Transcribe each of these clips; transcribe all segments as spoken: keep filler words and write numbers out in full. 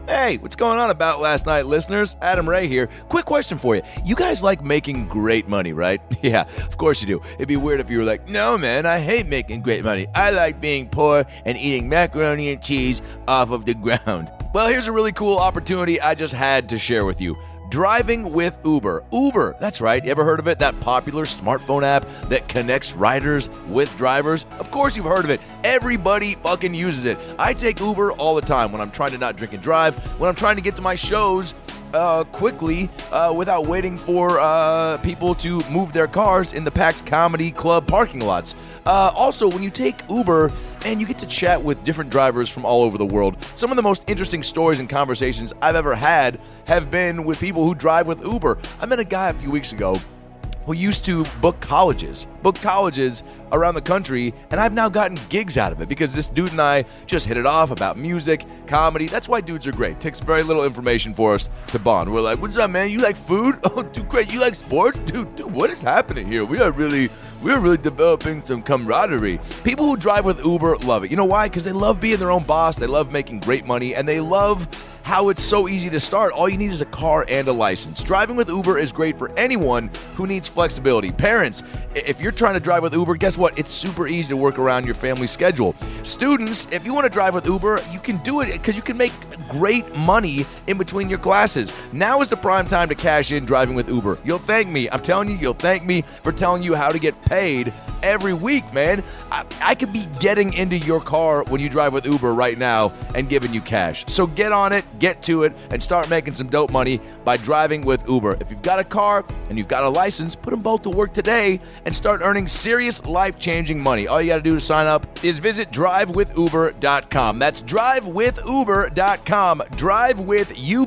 Hey, what's going on About Last Night, listeners? Adam Ray here. Quick question for you. You guys like making great money, right? Yeah, of course you do. It'd be weird if you were like, no, man, I hate making great money. I like being poor and eating macaroni and cheese off of the ground. Well, here's a really cool opportunity I just had to share with you. Driving with Uber. Uber, that's right. You ever heard of it? That popular smartphone app that connects riders with drivers? Of course you've heard of it. Everybody fucking uses it. I take Uber all the time when I'm trying to not drink and drive, when I'm trying to get to my shows uh, quickly uh, without waiting for uh, people to move their cars in the packed comedy club parking lots. Uh, also, when you take Uber, and you get to chat with different drivers from all over the world. Some of the most interesting stories and conversations I've ever had have been with people who drive with Uber. I met a guy a few weeks ago who used to book colleges, book colleges around the country, and I've now gotten gigs out of it because this dude and I just hit it off about music, comedy. That's why dudes are great. It takes very little information for us to bond. We're like, what's up, man? You like food? Oh, dude, great. You like sports? Dude, dude, what is happening here? We are really, we are really developing some camaraderie. People who drive with Uber love it. You know why? Because they love being their own boss. They love making great money, and they love how it's so easy to start. All you need is a car and a license. Driving with Uber is great for anyone who needs flexibility. Parents, if you're trying to drive with Uber, guess what? It's super easy to work around your family schedule. Students, if you want to drive with Uber, you can do it because you can make great money in between your classes. Now is the prime time to cash in driving with Uber. You'll thank me. I'm telling you, you'll thank me for telling you how to get paid every week, man. I, I could be getting into your car when you drive with Uber right now and giving you cash. So get on it, get to it, and start making some dope money by driving with Uber. If you've got a car and you've got a license, put them both to work today and start earning serious life-changing money. All you got to do to sign up is visit drive with uber dot com. That's drive with uber dot com. drive with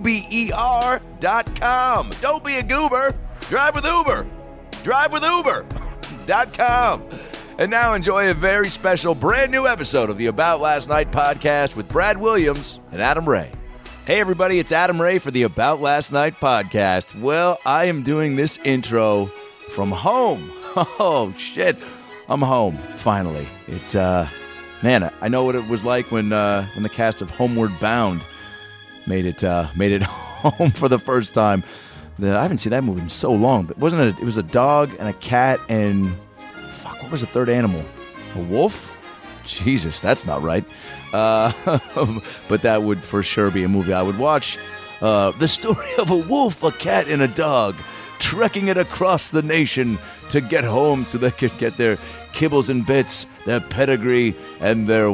uber dot com. Don't be a goober. Drive with Uber. Drive with Uber. Dot com. And now enjoy a very special brand new episode of the About Last Night podcast with Brad Williams and Adam Ray. Hey everybody, it's Adam Ray for the About Last Night podcast. Well, I am doing this intro from home. Oh shit, I'm home finally. It, uh, man, I know what it was like when uh, when the cast of Homeward Bound made it uh, made it home for the first time. The, I haven't seen that movie in so long. But wasn't it? It was a dog and a cat and fuck. What was the third animal? A wolf? Jesus, that's not right. Uh, but that would for sure be a movie I would watch. Uh, the story of a wolf, a cat, and a dog trekking it across the nation to get home so they could get their kibbles and bits, their pedigree, and their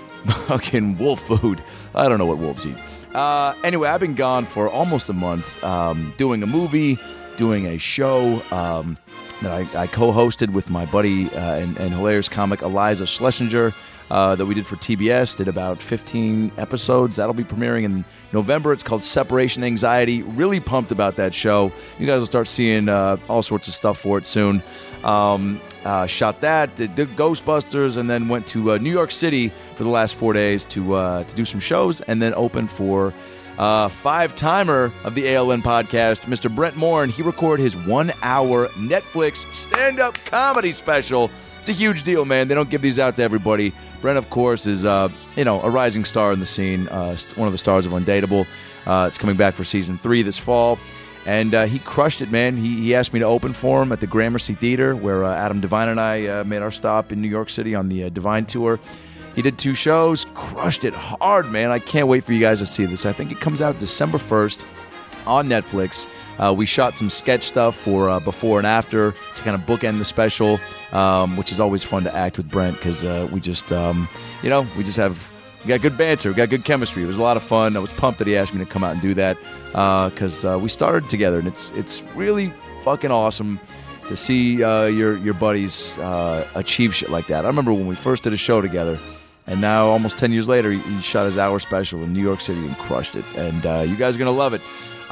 fucking wolf food. I don't know what wolves eat. Uh, anyway, I've been gone for almost a month, um, doing a movie, doing a show um, that I, I co-hosted with my buddy uh, and, and hilarious comic Eliza Schlesinger uh, that we did for T B S, did about fifteen episodes. That'll be premiering in November. It's called Separation Anxiety. Really pumped about that show. You guys will start seeing uh, all sorts of stuff for it soon. Um, uh, shot that, did, did Ghostbusters, and then went to uh, New York City for the last four days to uh, to do some shows, and then opened for uh, five-timer of the A L N podcast, Mister Brent Morin. He recorded his one-hour Netflix stand-up comedy special. It's a huge deal, man. They don't give these out to everybody. Brent, of course, is uh, you know a rising star in the scene, uh, one of the stars of Undateable. Uh, it's coming back for season three this fall. And uh, he crushed it, man. He, he asked me to open for him at the Gramercy Theater, where uh, Adam Devine and I uh, made our stop in New York City on the uh, Devine Tour. He did two shows, crushed it hard, man. I can't wait for you guys to see this. I think it comes out December first on Netflix. Uh, we shot some sketch stuff for uh, before and after to kind of bookend the special, um, which is always fun to act with Brent because uh, we just, um, you know, we just have... We got good banter. We got good chemistry. It was a lot of fun. I was pumped that he asked me to come out and do that because uh, uh, we started together, and it's it's really fucking awesome to see uh, your your buddies uh, achieve shit like that. I remember when we first did a show together, and now almost ten years later, he, he shot his hour special in New York City and crushed it. And uh, you guys are gonna love it.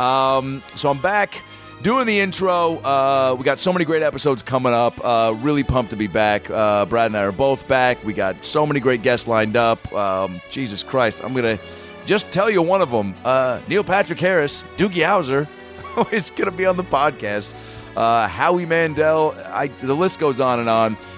Um, so I'm back. Doing the intro, uh, we got so many great episodes coming up. Uh, really pumped to be back. Uh, Brad and I are both back. We got so many great guests lined up. Um, Jesus Christ, I'm going to just tell you one of them. Uh, Neil Patrick Harris, Doogie Howser, is going to be on the podcast. Uh, Howie Mandel, I, the list goes on and on.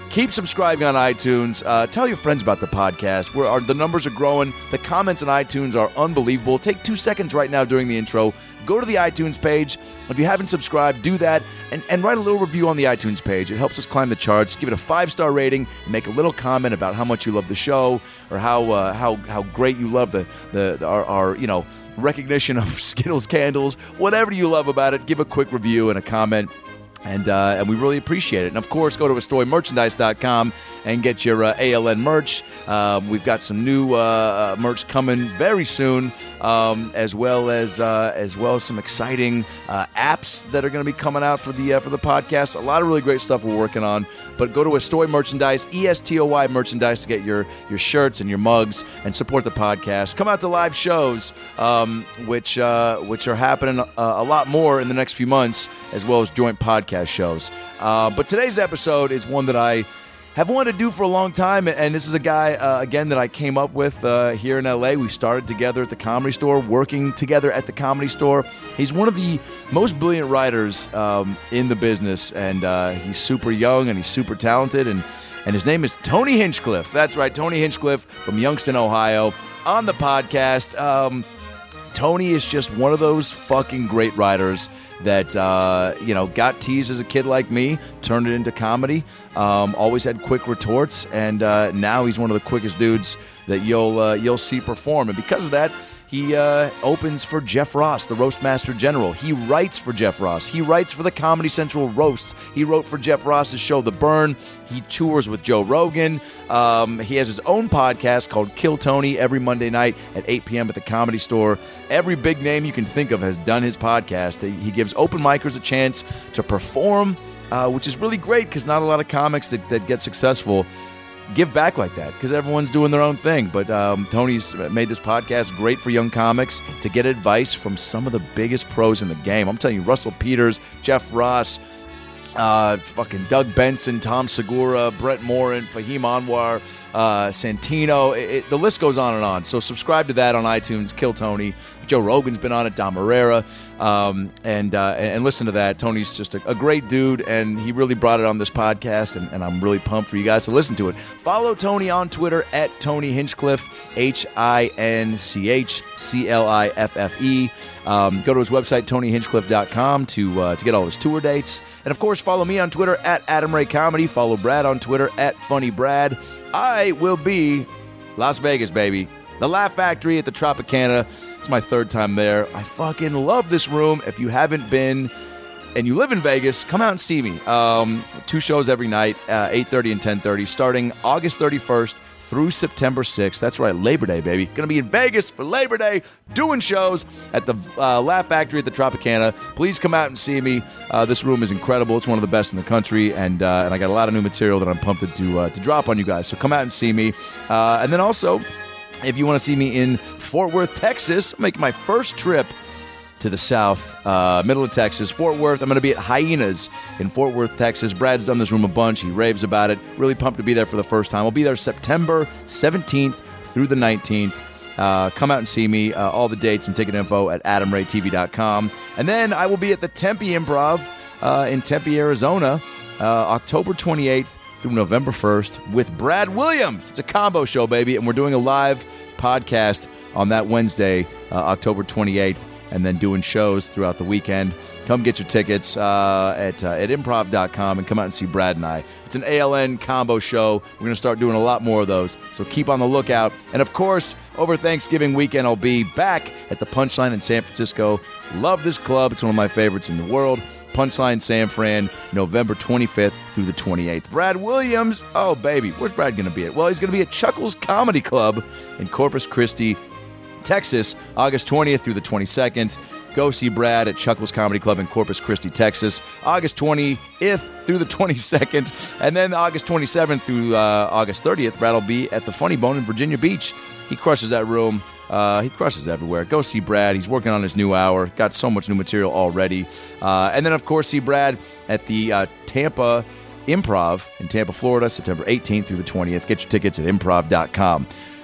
Keep subscribing on iTunes. Uh, tell your friends about the podcast. We're, our, the numbers are growing. The comments on iTunes are unbelievable. Take two seconds right now during the intro. Go to the iTunes page. If you haven't subscribed, do that. And, and write a little review on the iTunes page. It helps us climb the charts. Give it a five-star rating. Make a little comment about how much you love the show or how uh, how how great you love the, the, the our, our, you know, recognition of Skittles candles. Whatever you love about it, give a quick review and a comment. And uh, and we really appreciate it. And, of course, go to Estoy Merchandise dot com and get your uh, A L N merch. Um, we've got some new uh, merch coming very soon, um, as well as uh, as well as some exciting uh, apps that are going to be coming out for the uh, for the podcast. A lot of really great stuff we're working on. But go to Estoy Merchandise, E S T O Y Merchandise, to get your, your shirts and your mugs and support the podcast. Come out to live shows, um, which, uh, which are happening uh, a lot more in the next few months, as well as joint podcast shows. Uh, but today's episode is one that I have wanted to do for a long time, and this is a guy, uh, again, that I came up with uh, here in L A. We started together at the Comedy Store, working together at the Comedy Store. He's one of the most brilliant writers um, in the business, and uh, he's super young, and he's super talented, and, and his name is Tony Hinchcliffe. That's right, Tony Hinchcliffe from Youngstown, Ohio, on the podcast. Um, Tony is just one of those fucking great writers that, uh, you know, got teased as a kid like me, turned it into comedy, um, always had quick retorts, and uh, now he's one of the quickest dudes that you'll uh, you'll see perform. And because of that, he uh, opens for Jeff Ross, the Roastmaster General. He writes for Jeff Ross. He writes for the Comedy Central Roasts. He wrote for Jeff Ross's show, The Burn. He tours with Joe Rogan. Um, he has his own podcast called Kill Tony every Monday night at eight p.m. at the Comedy Store. Every big name you can think of has done his podcast. He gives open micers a chance to perform, uh, which is really great because not a lot of comics that, that get successful give back like that because everyone's doing their own thing. But um, Tony's made this podcast great for young comics to get advice from some of the biggest pros in the game. I'm telling you, Russell Peters, Jeff Ross, uh, fucking Doug Benson, Tom Segura, Brett Morin, Fahim Anwar, uh, Santino. It, it, the list goes on and on. So subscribe to that on iTunes. Kill Tony. Joe Rogan's been on it, Dom Herrera, um, and uh, and listen to that. Tony's just a, a great dude, and he really brought it on this podcast, and, and I'm really pumped for you guys to listen to it. Follow Tony on Twitter at Tony Hinchcliffe, H I N C H C L I F F E. Um, go to his website, Tony Hinchcliffe dot com, to uh, to get all his tour dates. And, of course, follow me on Twitter at Adam Ray Comedy. Follow Brad on Twitter at Funny Brad. I will be Las Vegas, baby. The Laugh Factory at the Tropicana. It's my third time there. I fucking love this room. If you haven't been and you live in Vegas, come out and see me. Um, two shows every night, uh, eight thirty and ten thirty, starting August thirty-first through September sixth. That's right, Labor Day, baby. Going to be in Vegas for Labor Day, doing shows at the uh, Laugh Factory at the Tropicana. Please come out and see me. Uh, this room is incredible. It's one of the best in the country, and uh, and I got a lot of new material that I'm pumped to uh, to drop on you guys. So come out and see me. Uh, and then also, if you want to see me in Fort Worth, Texas, I'm making my first trip to the south, uh, middle of Texas, Fort Worth. I'm going to be at Hyenas in Fort Worth, Texas. Brad's done this room a bunch. He raves about it. Really pumped to be there for the first time. I'll be there September seventeenth through the nineteenth. Uh, come out and see me. Uh, all the dates and ticket info at adam ray t v dot com. And then I will be at the Tempe Improv uh, in Tempe, Arizona, uh, October twenty-eighth through November first with Brad Williams. It's a combo show, baby, and we're doing a live podcast on that Wednesday, uh, October twenty-eighth, and then doing shows throughout the weekend. Come get your tickets uh, at uh, at improv dot com and come out and see Brad and I. It's an A L N combo show. We're going to start doing a lot more of those, so keep on the lookout. And, of course, over Thanksgiving weekend, I'll be back at the Punchline in San Francisco. Love this club. It's one of my favorites in the world. Punchline San Fran, November twenty-fifth through the twenty-eighth. Brad Williams, oh, baby, where's Brad going to be at? Well, he's going to be at Chuckles Comedy Club in Corpus Christi, Texas, August twentieth through the twenty-second. Go see Brad at Chuckles Comedy Club in Corpus Christi, Texas, August twentieth through the twenty-second. And then August twenty-seventh through uh, August thirtieth, Brad will be at the Funny Bone in Virginia Beach. He crushes that room. Uh, he crushes everywhere. Go see Brad. He's working on his new hour. Got so much new material already. Uh, and then, of course, see Brad at the uh, Tampa Improv in Tampa, Florida, September eighteenth through the twentieth. Get your tickets at improv dot com.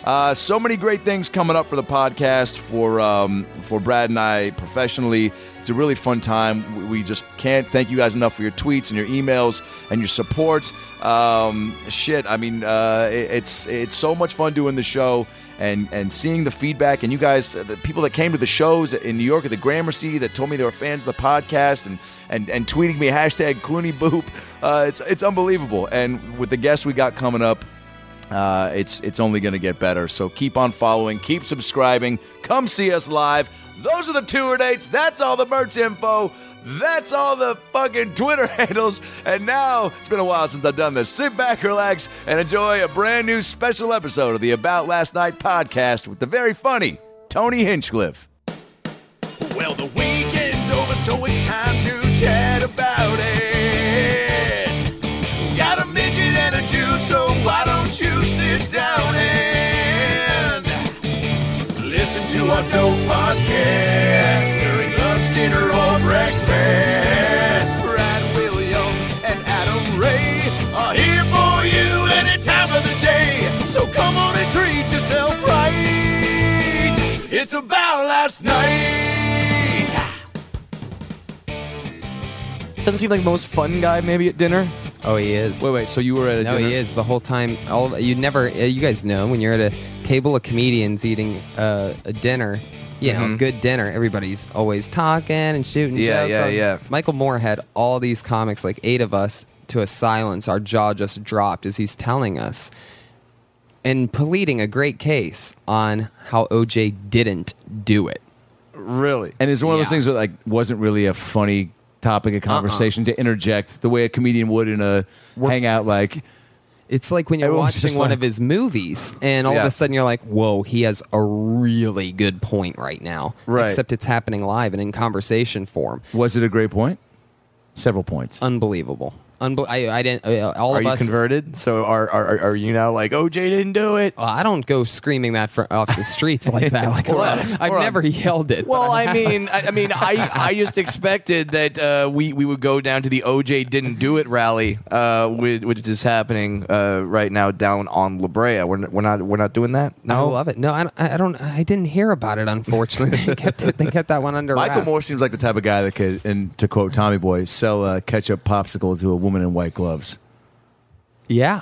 Uh, so many great things coming up for the podcast for um, for Brad and I professionally. It's a really fun time. We, we just can't thank you guys enough for your tweets and your emails and your support. Um, shit, I mean, uh, it, it's it's so much fun doing the show and and seeing the feedback. And you guys, the people that came to the shows in New York at the Gramercy that told me they were fans of the podcast and and, and tweeting me hashtag Clooney Boop. Uh, it's it's unbelievable. And with the guests we got coming up, Uh, it's it's only going to get better. So keep on following, keep subscribing, come see us live. Those are the tour dates. That's all the merch info. That's all the fucking Twitter handles. And now, it's been a while since I've done this. Sit back, relax, and enjoy a brand new special episode of the About Last Night podcast with the very funny Tony Hinchcliffe. Well, the weekend's over, so it's time to chat about it. Got a midget and a Jew, so why don't you sit down and listen to our dope podcast during lunch, dinner, or breakfast. Brad Williams and Adam Ray are here for you any time of the day. So come on and treat yourself right. It's About Last Night. Doesn't seem like the most fun guy maybe at dinner. Oh, he is. Wait, wait. So you were at a no, dinner? he is the whole time. All you never, uh, you guys know when you're at a table of comedians eating uh, a dinner, you know, Mhm. good dinner. Everybody's always talking and shooting Yeah, jokes. yeah, on- yeah. Michael Moore had all these comics, like eight of us, to a silence. Our jaw just dropped as he's telling us and pleading a great case on how O J didn't do it. Really? And it's one of those Yeah. things that like wasn't really a funny topic of conversation to interject the way a comedian would in a hangout. Like, It's like when you're Everyone's watching just one like- of his movies, and all of Yeah. a sudden you're like, "Whoa, he has a really good point right now." Right. Except it's happening live and in conversation form. was it a great point? Several points. Unbelievable. Unbe- I, I didn't. Uh, all Are of you us. converted? So are, are are you now like O J didn't do it? Well, I don't go screaming that for, off the streets like that. Like Well, I've hold on. never yelled it. Well, but I I'm- mean, I, I mean, I, I just expected that uh, we we would go down to the O J didn't do it rally, uh, with, which is happening uh, right now down on La Brea. We're, n- we're not we're not doing that. I No, love it. No, I, I don't. I didn't hear about it. Unfortunately, they kept it, they kept that one under Michael wraps. Moore seems like the type of guy that could, and to quote Tommy Boy, sell a ketchup popsicle to a woman in white gloves. Yeah.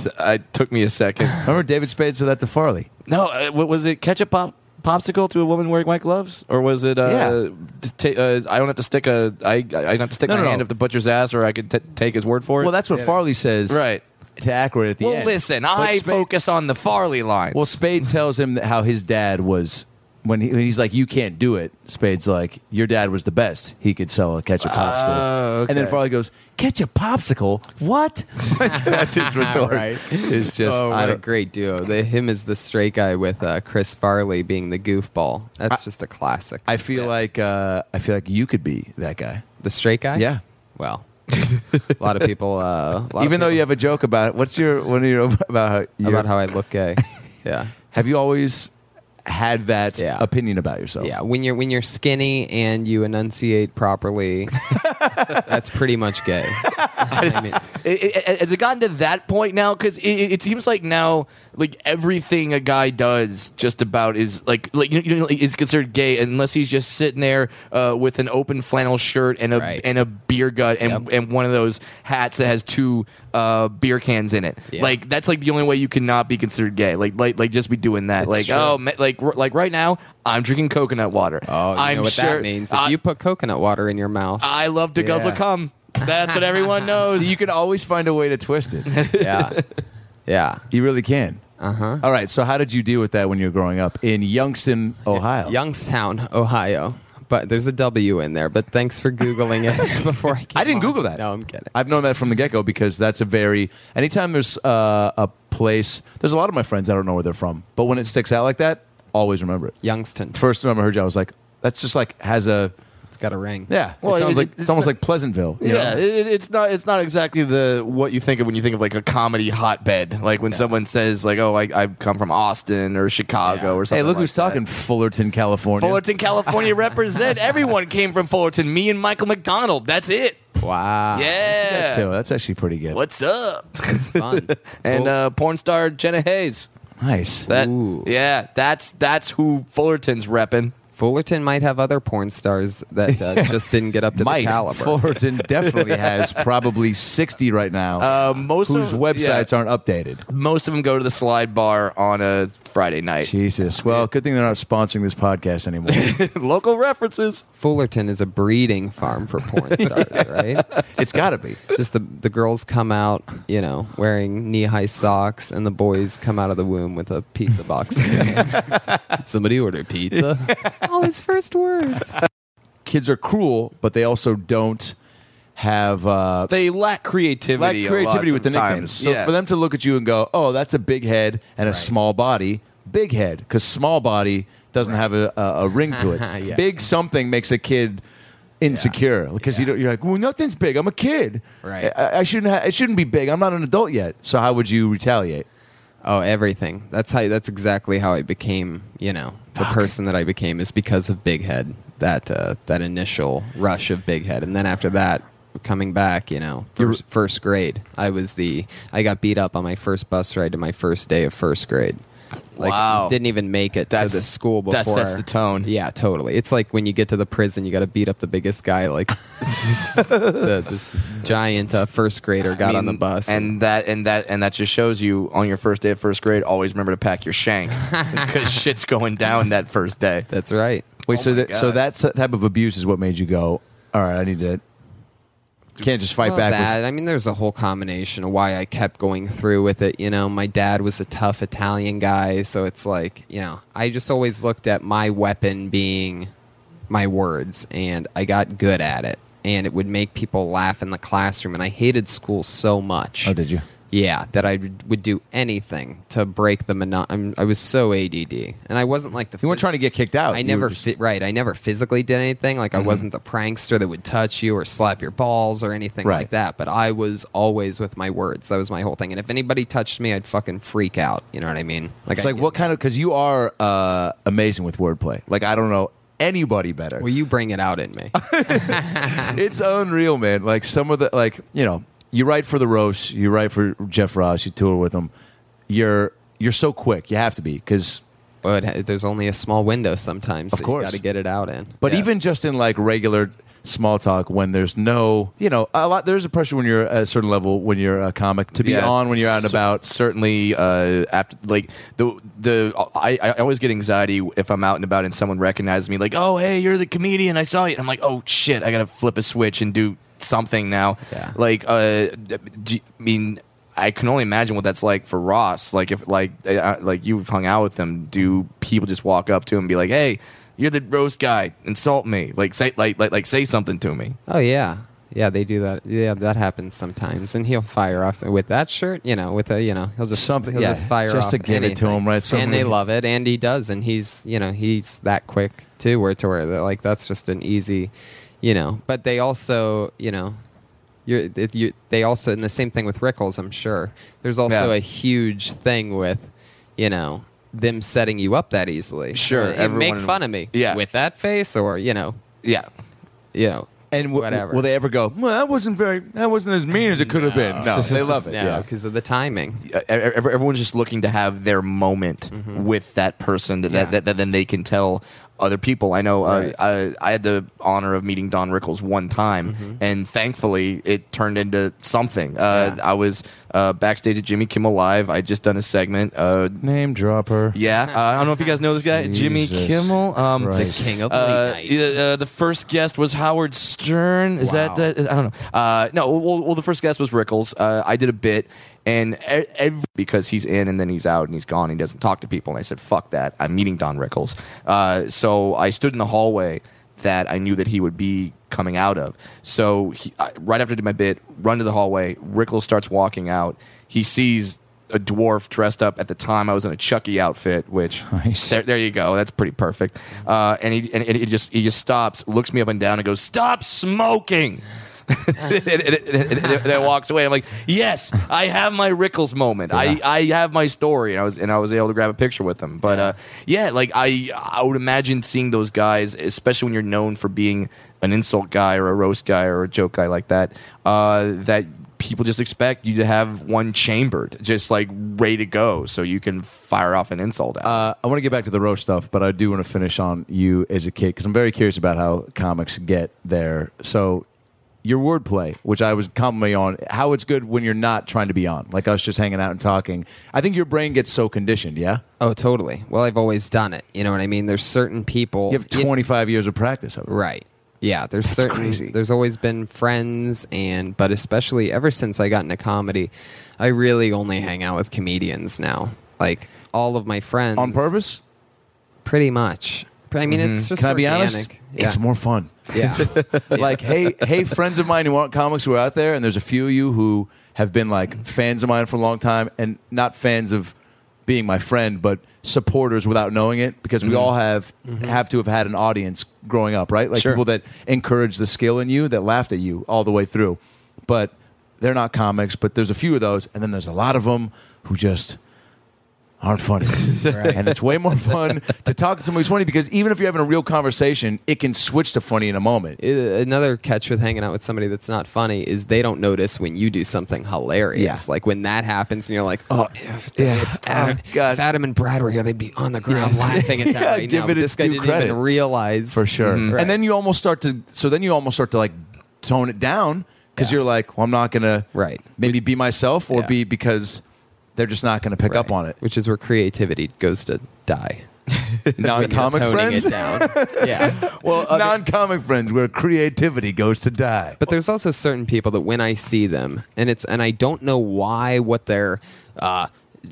it took me a second. Remember David Spade said that to Farley? No, uh, what was it? Ketchup pop popsicle to a woman wearing white gloves, or was it? Uh, Yeah. t- ta- uh, I don't have to stick a. I I don't have to stick No, my no, hand no. up the butcher's ass, or I could t- take his word for it. Well, that's what Farley says. Right. To accurate at the Well, end. listen, But I Spade- focus on the Farley lines. Well, Spade tells him that how his dad was. When, he, when he's like, you can't do it, Spade's like, your dad was the best. He could sell a ketchup popsicle. Oh, And then okay. Farley goes, ketchup popsicle? What? That's his retort. Right. It's just, oh, I what a don't- great duo! The, him as the straight guy with uh, Chris Farley being the goofball. That's I- just a classic. I feel like uh, I feel like you could be that guy. the straight guy. Yeah. Well, a lot of people. Uh, a lot Even of though people, you have a joke about it, what's your one of your about how you're, about how I look gay. Yeah. have you always had that Yeah. opinion about yourself? Yeah, when you're when you're skinny and you enunciate properly, that's pretty much gay. I mean, It- it- has it gotten to that point now? Because it, it seems like now, like everything a guy does, just about is like like you know is considered gay unless he's just sitting there uh, with an open flannel shirt and a Right. and a beer gut and Yep. and one of those hats that has two uh, beer cans in it. Yeah. Like that's like the only way you cannot be considered gay. Like like like just be doing that. It's like true. oh ma- like r- like right now I'm drinking coconut water. oh, you I'm know what sure, that means? If I, you put coconut water in your mouth, I love to guzzle Yeah. cum. That's what everyone knows. So you can always find a way to twist it. yeah, yeah. You really can. Uh huh. All right. So how did you deal with that when you were growing up in Youngstown, Ohio? Youngstown, Ohio. But there's a W in there. But thanks for googling it before I. Came I didn't on. Google that. No, I'm kidding. I've known that from the get-go because that's a very anytime there's uh, a place. There's a lot of my friends I don't know where they're from, but when it sticks out like that, always remember it. Youngstown. First time I heard you, I was like, that's just like has a It's got a ring. yeah. Well, it sounds it- like it's it's almost not- like Pleasantville. you Yeah, know? it, it's not. It's not exactly the what you think of when you think of like a comedy hotbed. Like when someone says like, "Oh, I, I come from Austin or Chicago Yeah. or something." Hey, look like who's talking. that. Fullerton, California. Fullerton, California, represent. Everyone came from Fullerton. Me and Michael McDonald. That's it. Wow. Yeah. Too. That's actually pretty good. What's up? It's fun. and Well, uh, porn star Jenna Hayes. Nice. That, Ooh. yeah, that's that's who Fullerton's repping. Fullerton might have other porn stars that uh, just didn't get up to Might. the caliber. Fullerton definitely has probably sixty right now Uh, most whose of, websites yeah, aren't updated. most of them go to the Slide Bar on a Friday night. Jesus. Well, good thing they're not sponsoring this podcast anymore. Local references. Fullerton is a breeding farm for porn stars, right? It's got to be. Just the the girls come out, you know, wearing knee high socks, and the boys come out of the womb with a pizza box. In their hand. Somebody order pizza. Oh, his first words. Kids are cruel, but they also don't have uh, They lack creativity. lack creativity a lot with the nicknames. sometimes. So Yeah. for them to look at you and go, "Oh, that's a big head and a small body," big head, because small body doesn't have a, a, a ring to it. Yeah. Big something makes a kid insecure because you don't, you're like, "Well, nothing's big. I'm a kid. Right. I, I shouldn't. Ha- it shouldn't be big. I'm not an adult yet. So how would you retaliate?" Oh, everything. That's how. That's exactly how I became. You know, the person that I became is because of Big Head. That uh, that initial rush of Big Head, and then after that, coming back, you know, first, first grade, I was the. I got beat up on my first bus ride to my first day of first grade. Like, Wow. didn't even make it That's- to the school before. that sets the tone. Yeah, totally. It's like when you get to the prison, you got to beat up the biggest guy. Like the, this giant uh, first grader got I on the mean, bus, and that and that and that just shows you on your first day of first grade. Always remember to pack your shank because shit's going down that first day. that's right. Wait, Oh so my that so God. that type of abuse is what made you go, "All right, I need to." Can't just fight Well, back. that, I mean, there's a whole combination of why I kept going through with it. You know, my dad was a tough Italian guy, so it's like, you know, I just always looked at my weapon being my words, and I got good at it. And it would make people laugh in the classroom, and I hated school so much. With, oh, did you? Yeah, that I would would do anything to break the monotony. I was so A D D, and I wasn't like the. You weren't trying to get kicked out. I You never were just- fi- right. I never physically did anything. Like I wasn't the prankster that would touch you or slap your balls or anything Right. like that. But I was always with my words. That was my whole thing. And if anybody touched me, I'd fucking freak out. You know what I mean? It's I'd like get what mad. kind of because you are uh, amazing with wordplay. Like I don't know anybody better. Well, you bring it out in me. It's unreal, man. Like some of the like you know you write for the roast, you write for Jeff Ross, you tour with him. You're you're so quick. You have to be because. But it ha- there's only a small window sometimes. Of that course. you got to get it out in. But Yeah. even just in like regular small talk, when there's no, you know, a lot. There's a pressure when you're at a certain level when you're a comic to be Yeah, on when you're out and cer- about. Certainly, uh, after like the the I, I always get anxiety if I'm out and about and someone recognizes me, like, oh hey, you're the comedian, I saw you. And I'm like, oh shit, I gotta flip a switch and do something now. Yeah. Like, uh, do, I mean. I can only imagine what that's like for Ross. Like if like uh, like you've hung out with him, do people just walk up to him and be like, "Hey, you're the roast guy. Insult me. Like say like like like say something to me." Oh yeah, yeah, they do that. Yeah, that happens sometimes, and he'll fire off with that shirt. You know, with a you know, he'll just Something- He'll yeah, just fire just off to give it to anything. him, right? And Something- they love it, and he does, and he's you know he's that quick too. Where to where they're like that's just an easy, you know. But they also you know. You're, it, you, they also, and the same thing with Rickles, I'm sure. There's also Yeah. a huge thing with, you know, them setting you up that easily. Sure, Uh, make everyone- fun of me. Yeah. With that face, or, you know, Yeah. you know, And w- whatever. will they ever go? Well, that wasn't very. That wasn't as mean as it could have been. No, they love it. no, yeah. because of the timing. Uh, ev- ev- everyone's just looking to have their moment with that person that, Yeah. that, that then they can tell other people. I know uh, Right. I, I had the honor of meeting Don Rickles one time, and thankfully it turned into something. Uh, Yeah. I was uh, backstage at Jimmy Kimmel Live. I just done a segment. Uh, Name dropper. yeah, uh, I don't know if you guys know this guy, Jimmy Jesus Kimmel. Um, Christ. The king of uh, late night. yeah, uh, the first guest was Howard Stern. Is Wow. that, that? I don't know. Uh, no, well, well, the first guest was Rickles. Uh, I did a bit, and e- every, because he's in and then he's out and he's gone, he doesn't talk to people. And I said, "Fuck that! I'm meeting Don Rickles." Uh, so I stood in the hallway that I knew that he would be coming out of. So he, I, right after I did my bit, run to the hallway. Rickles starts walking out. He sees a dwarf dressed up. At the time, I was in a Chucky outfit, which Nice. there, there you go. That's pretty perfect. Uh, and he and, and he just he just stops, looks me up and down, and goes, "Stop smoking." and, and, and, and, and then walks away. I'm like, yes, I have my Rickles moment. I, I have my story, and I was and I was able to grab a picture with him. But uh, yeah, like I I would imagine seeing those guys, especially when you're known for being an insult guy or a roast guy or a joke guy like that, uh, that people just expect you to have one chambered, just like ready to go, so you can fire off an insult out. Uh, I want to get back to the roast stuff, but I do want to finish on you as a kid because I'm very curious about how comics get there. So, your wordplay, which I was complimenting on, how it's good when you're not trying to be on, like us just hanging out and talking. I think your brain gets so conditioned, yeah? Oh, totally. Well, I've always done it. You know what I mean? There's certain people. You have twenty-five years of practice of it. Right. Yeah, there's That's certain crazy. there's always been friends, and but especially ever since I got into comedy, I really only hang out with comedians now. Like all of my friends On purpose? pretty much. I mean, it's just Can I be organic. honest? Yeah. It's more fun. Yeah. Like, hey, hey, friends of mine who aren't comics who are out there, and there's a few of you who have been like fans of mine for a long time, and not fans of being my friend, but supporters without knowing it, because we all have have to have had an audience growing up, right? Like Sure. people that encouraged the skill in you, that laughed at you all the way through. But they're not comics, but there's a few of those, and then there's a lot of them who just aren't funny. Right. And it's way more fun to talk to somebody who's funny, because even if you're having a real conversation, it can switch to funny in a moment. Uh, Another catch with hanging out with somebody that's not funny is they don't notice when you do something hilarious. Yeah. Like when that happens and you're like, oh, if, Yeah. if, Adam, Oh, God. if Adam and Brad were here, they'd be on the ground Yes. laughing at that Yeah, right give now. it But its this guy due didn't credit. even realize. For sure. Right. And then you almost start to, so then you almost start to like tone it down, because Yeah. you're like, well, I'm not going to Right. maybe be myself, or Yeah. be because they're just not going to pick up Right. on it. Which is where creativity goes to die. Non-comic When you're toning friends? it down. Yeah. well, okay. Non-comic friends where creativity goes to die. But there's also certain people that when I see them, and it's and I don't know why, what their uh,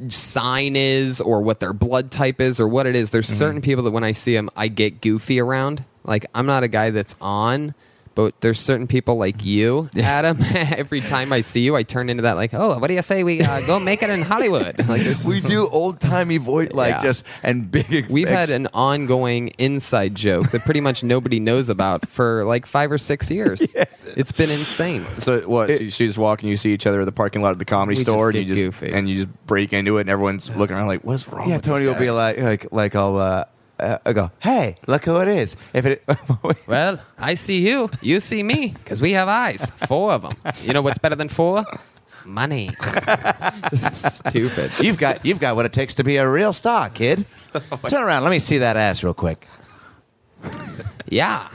sign is or what their blood type is or what it is. There's certain people that when I see them, I get goofy around. Like I'm not a guy that's on, but there's certain people like you, Adam. Every time I see you, I turn into that like, oh, what do you say we uh, go make it in Hollywood? Like this, We do old-timey voice, like Yeah. just, and big. We've ex- had an ongoing inside joke that pretty much nobody knows about for like five or six years. It's been insane. So what? so you so you just walk and you see each other at the parking lot of the comedy We store, just and you get just goofy. and you just break into it, and everyone's looking around like, "What is wrong?" Yeah, with Tony this will be guy? like, like, like I'll, uh, uh, I go, hey, look who it is. If it, Well, I see you. You see me. Because we have eyes. Four of them. You know what's better than four? Money. Stupid. you've got, you've got what it takes to be a real star, kid. Turn around, let me see that ass real quick. Yeah.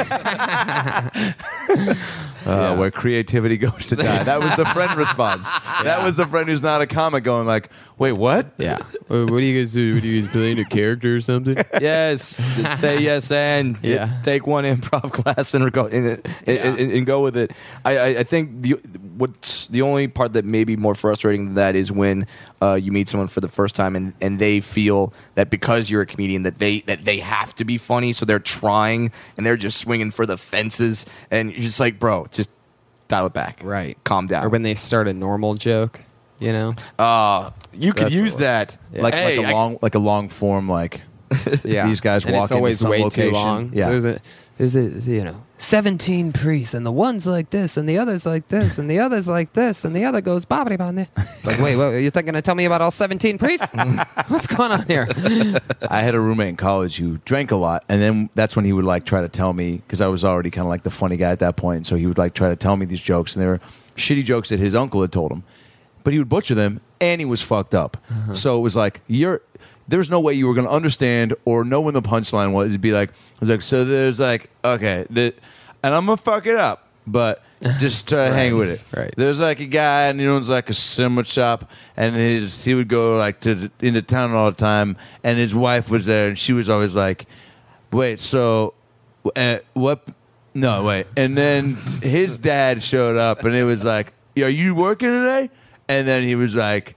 Uh, where creativity goes to die. That was the friend response. That was the friend who's not a comic going like, wait, what? Yeah. What do you guys do? What do you guys playing a character or something? Yes, just say yes and Yeah. take one improv class and go and, and, and, and go with it. I, I, I think the what's the only part that may be more frustrating than that is when uh, you meet someone for the first time and, and they feel that because you're a comedian that they that they have to be funny, so they're trying and they're just swinging for the fences, and you're just like, bro, just dial it back, Right. Calm down. Or when they start a normal joke, you know? uh, you could That's use the worst. that, Yeah. Like, Hey, like a I- long, like a long form, like Yeah. these guys and walk it's into always some way location. too long. Yeah. There's a there's a you know seventeen priests and the one's like this and the other's like this and the other's like this and the other goes bobbity bobbity. It's like, wait, what, you're going to tell me about all seventeen priests? What's going on here? I had a roommate in college who drank a lot, and then that's when he would like try to tell me, because I was already kind of like the funny guy at that point. So he would like try to tell me these jokes, and they were shitty jokes that his uncle had told him, but he would butcher them, and he was fucked up. So it was like you're. There's no way you were going to understand or know when the punchline was. It'd be like, it was like, so there's like, okay, th- and I'm gonna fuck it up, but just try to hang with it. Right. There's like a guy, and he owns like a sandwich shop, and his, he would go like to the, into town all the time, and his wife was there, and she was always like, wait, so uh, what? No, wait. And then his dad showed up, and it was like, are you working today? And then he was like,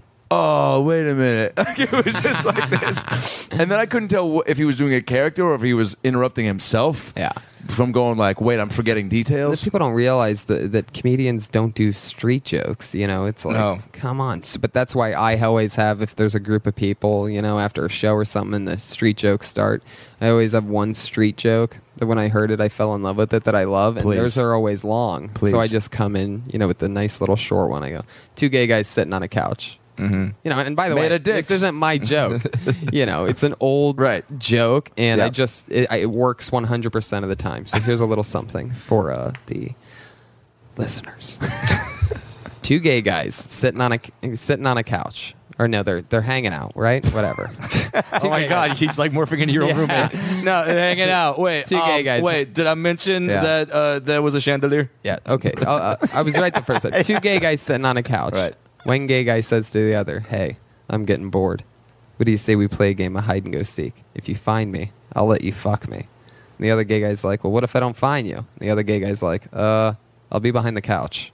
oh, wait a minute. Like, it was just like this. And then I couldn't tell wh- if he was doing a character or if he was interrupting himself. Yeah. From going like, wait, I'm forgetting The details. people don't realize that, that comedians don't do street jokes. You know, it's like, No. come on. So, but that's why I always have, if there's a group of people, you know, after a show or something and the street jokes start, I always have one street joke that when I heard it, I fell in love with it that I love. And Please. theirs are always long. Please. So I just come in, you know, with the nice little short one. I go, two gay guys sitting on a couch. Mm-hmm. You know, and by the Made way, of dicks. this isn't my joke. You know, it's an old Right. joke, and I Yeah. just it, it works one hundred percent of the time. So here's a little something for uh, the listeners. two gay guys sitting on a sitting on a couch. Or no, they're they're hanging out, right? Whatever. Oh my God, he's like morphing into your own Yeah. roommate. No, hanging out. Wait, Two gay um, guys. Wait, did I mention Yeah. that uh, there was a chandelier? Yeah. Okay. Uh, uh, I was right the first time. Two gay guys sitting on a couch. Right. One gay guy says to the other, "Hey, I'm getting bored. What do you say we play a game of hide and go seek? If you find me, I'll let you fuck me." And the other gay guy's like, "Well, what if I don't find you?" And the other gay guy's like, "Uh, I'll be behind the couch."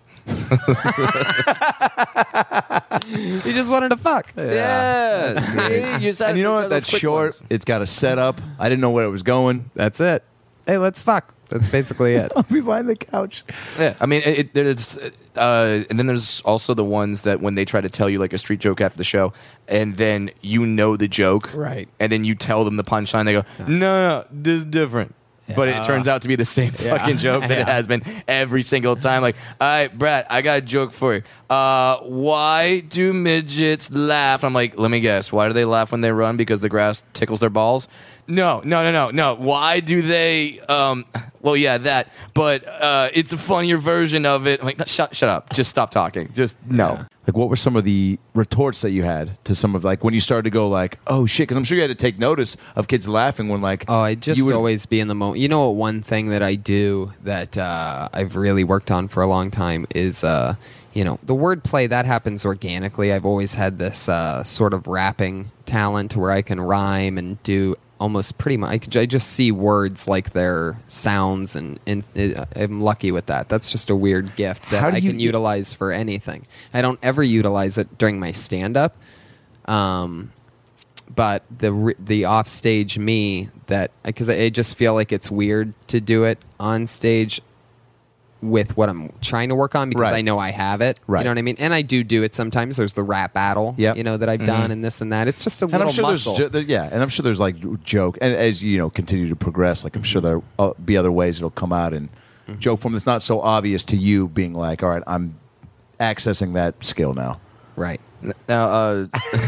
He just wanted to fuck. Yeah. And you know what? That's short. It's got a setup. I didn't know where it was going. That's it. Hey, let's fuck. That's basically it. I'll be behind the couch. Yeah, I mean, it, it, there's, uh, and then there's also the ones that when they try to tell you like a street joke after the show, and then you know the joke, Right. And then you tell them the punchline, they go, "No, no, this is different." But it turns out to be the same Yeah. fucking joke that it Yeah. has been every single time. Like, all right, Brad, I got a joke for you. Uh, why do midgets laugh? I'm like, let me guess. Why do they laugh when they run? Because the grass tickles their balls? No, no, no, no, no. Why do they? Um, well, yeah, that. But uh, it's a funnier version of it. I'm like, no, shut, shut up. Just stop talking. Just no. Like, what were some of the retorts that you had to some of, like, when you started to go, like, oh, shit? Because I'm sure you had to take notice of kids laughing when, like... Oh, I just you would- always be in the moment. You know what? One thing that I do that uh, I've really worked on for a long time is, uh, you know, the wordplay that happens organically. I've always had this uh, sort of rapping talent where I can rhyme and do almost pretty much. I, could, I just see words like their sounds, and, and it, I'm lucky with that. That's just a weird gift that How do I you- can utilize for anything. I don't ever utilize it during my stand-up. Um, but the re- the offstage me that because I, I just feel like it's weird to do it on stage with what I'm trying to work on because Right. I know I have it. Right. You know what I mean? And I do do it sometimes. There's the rap battle, Yep. you know, that I've done and this and that. It's just a And little I'm sure muscle. there's, jo- there- yeah, and I'm sure there's like joke, and as you know continue to progress, like I'm sure there'll uh, be other ways it'll come out in joke form that's not so obvious to you, being like, all right, I'm accessing that skill now. Right. Now, uh,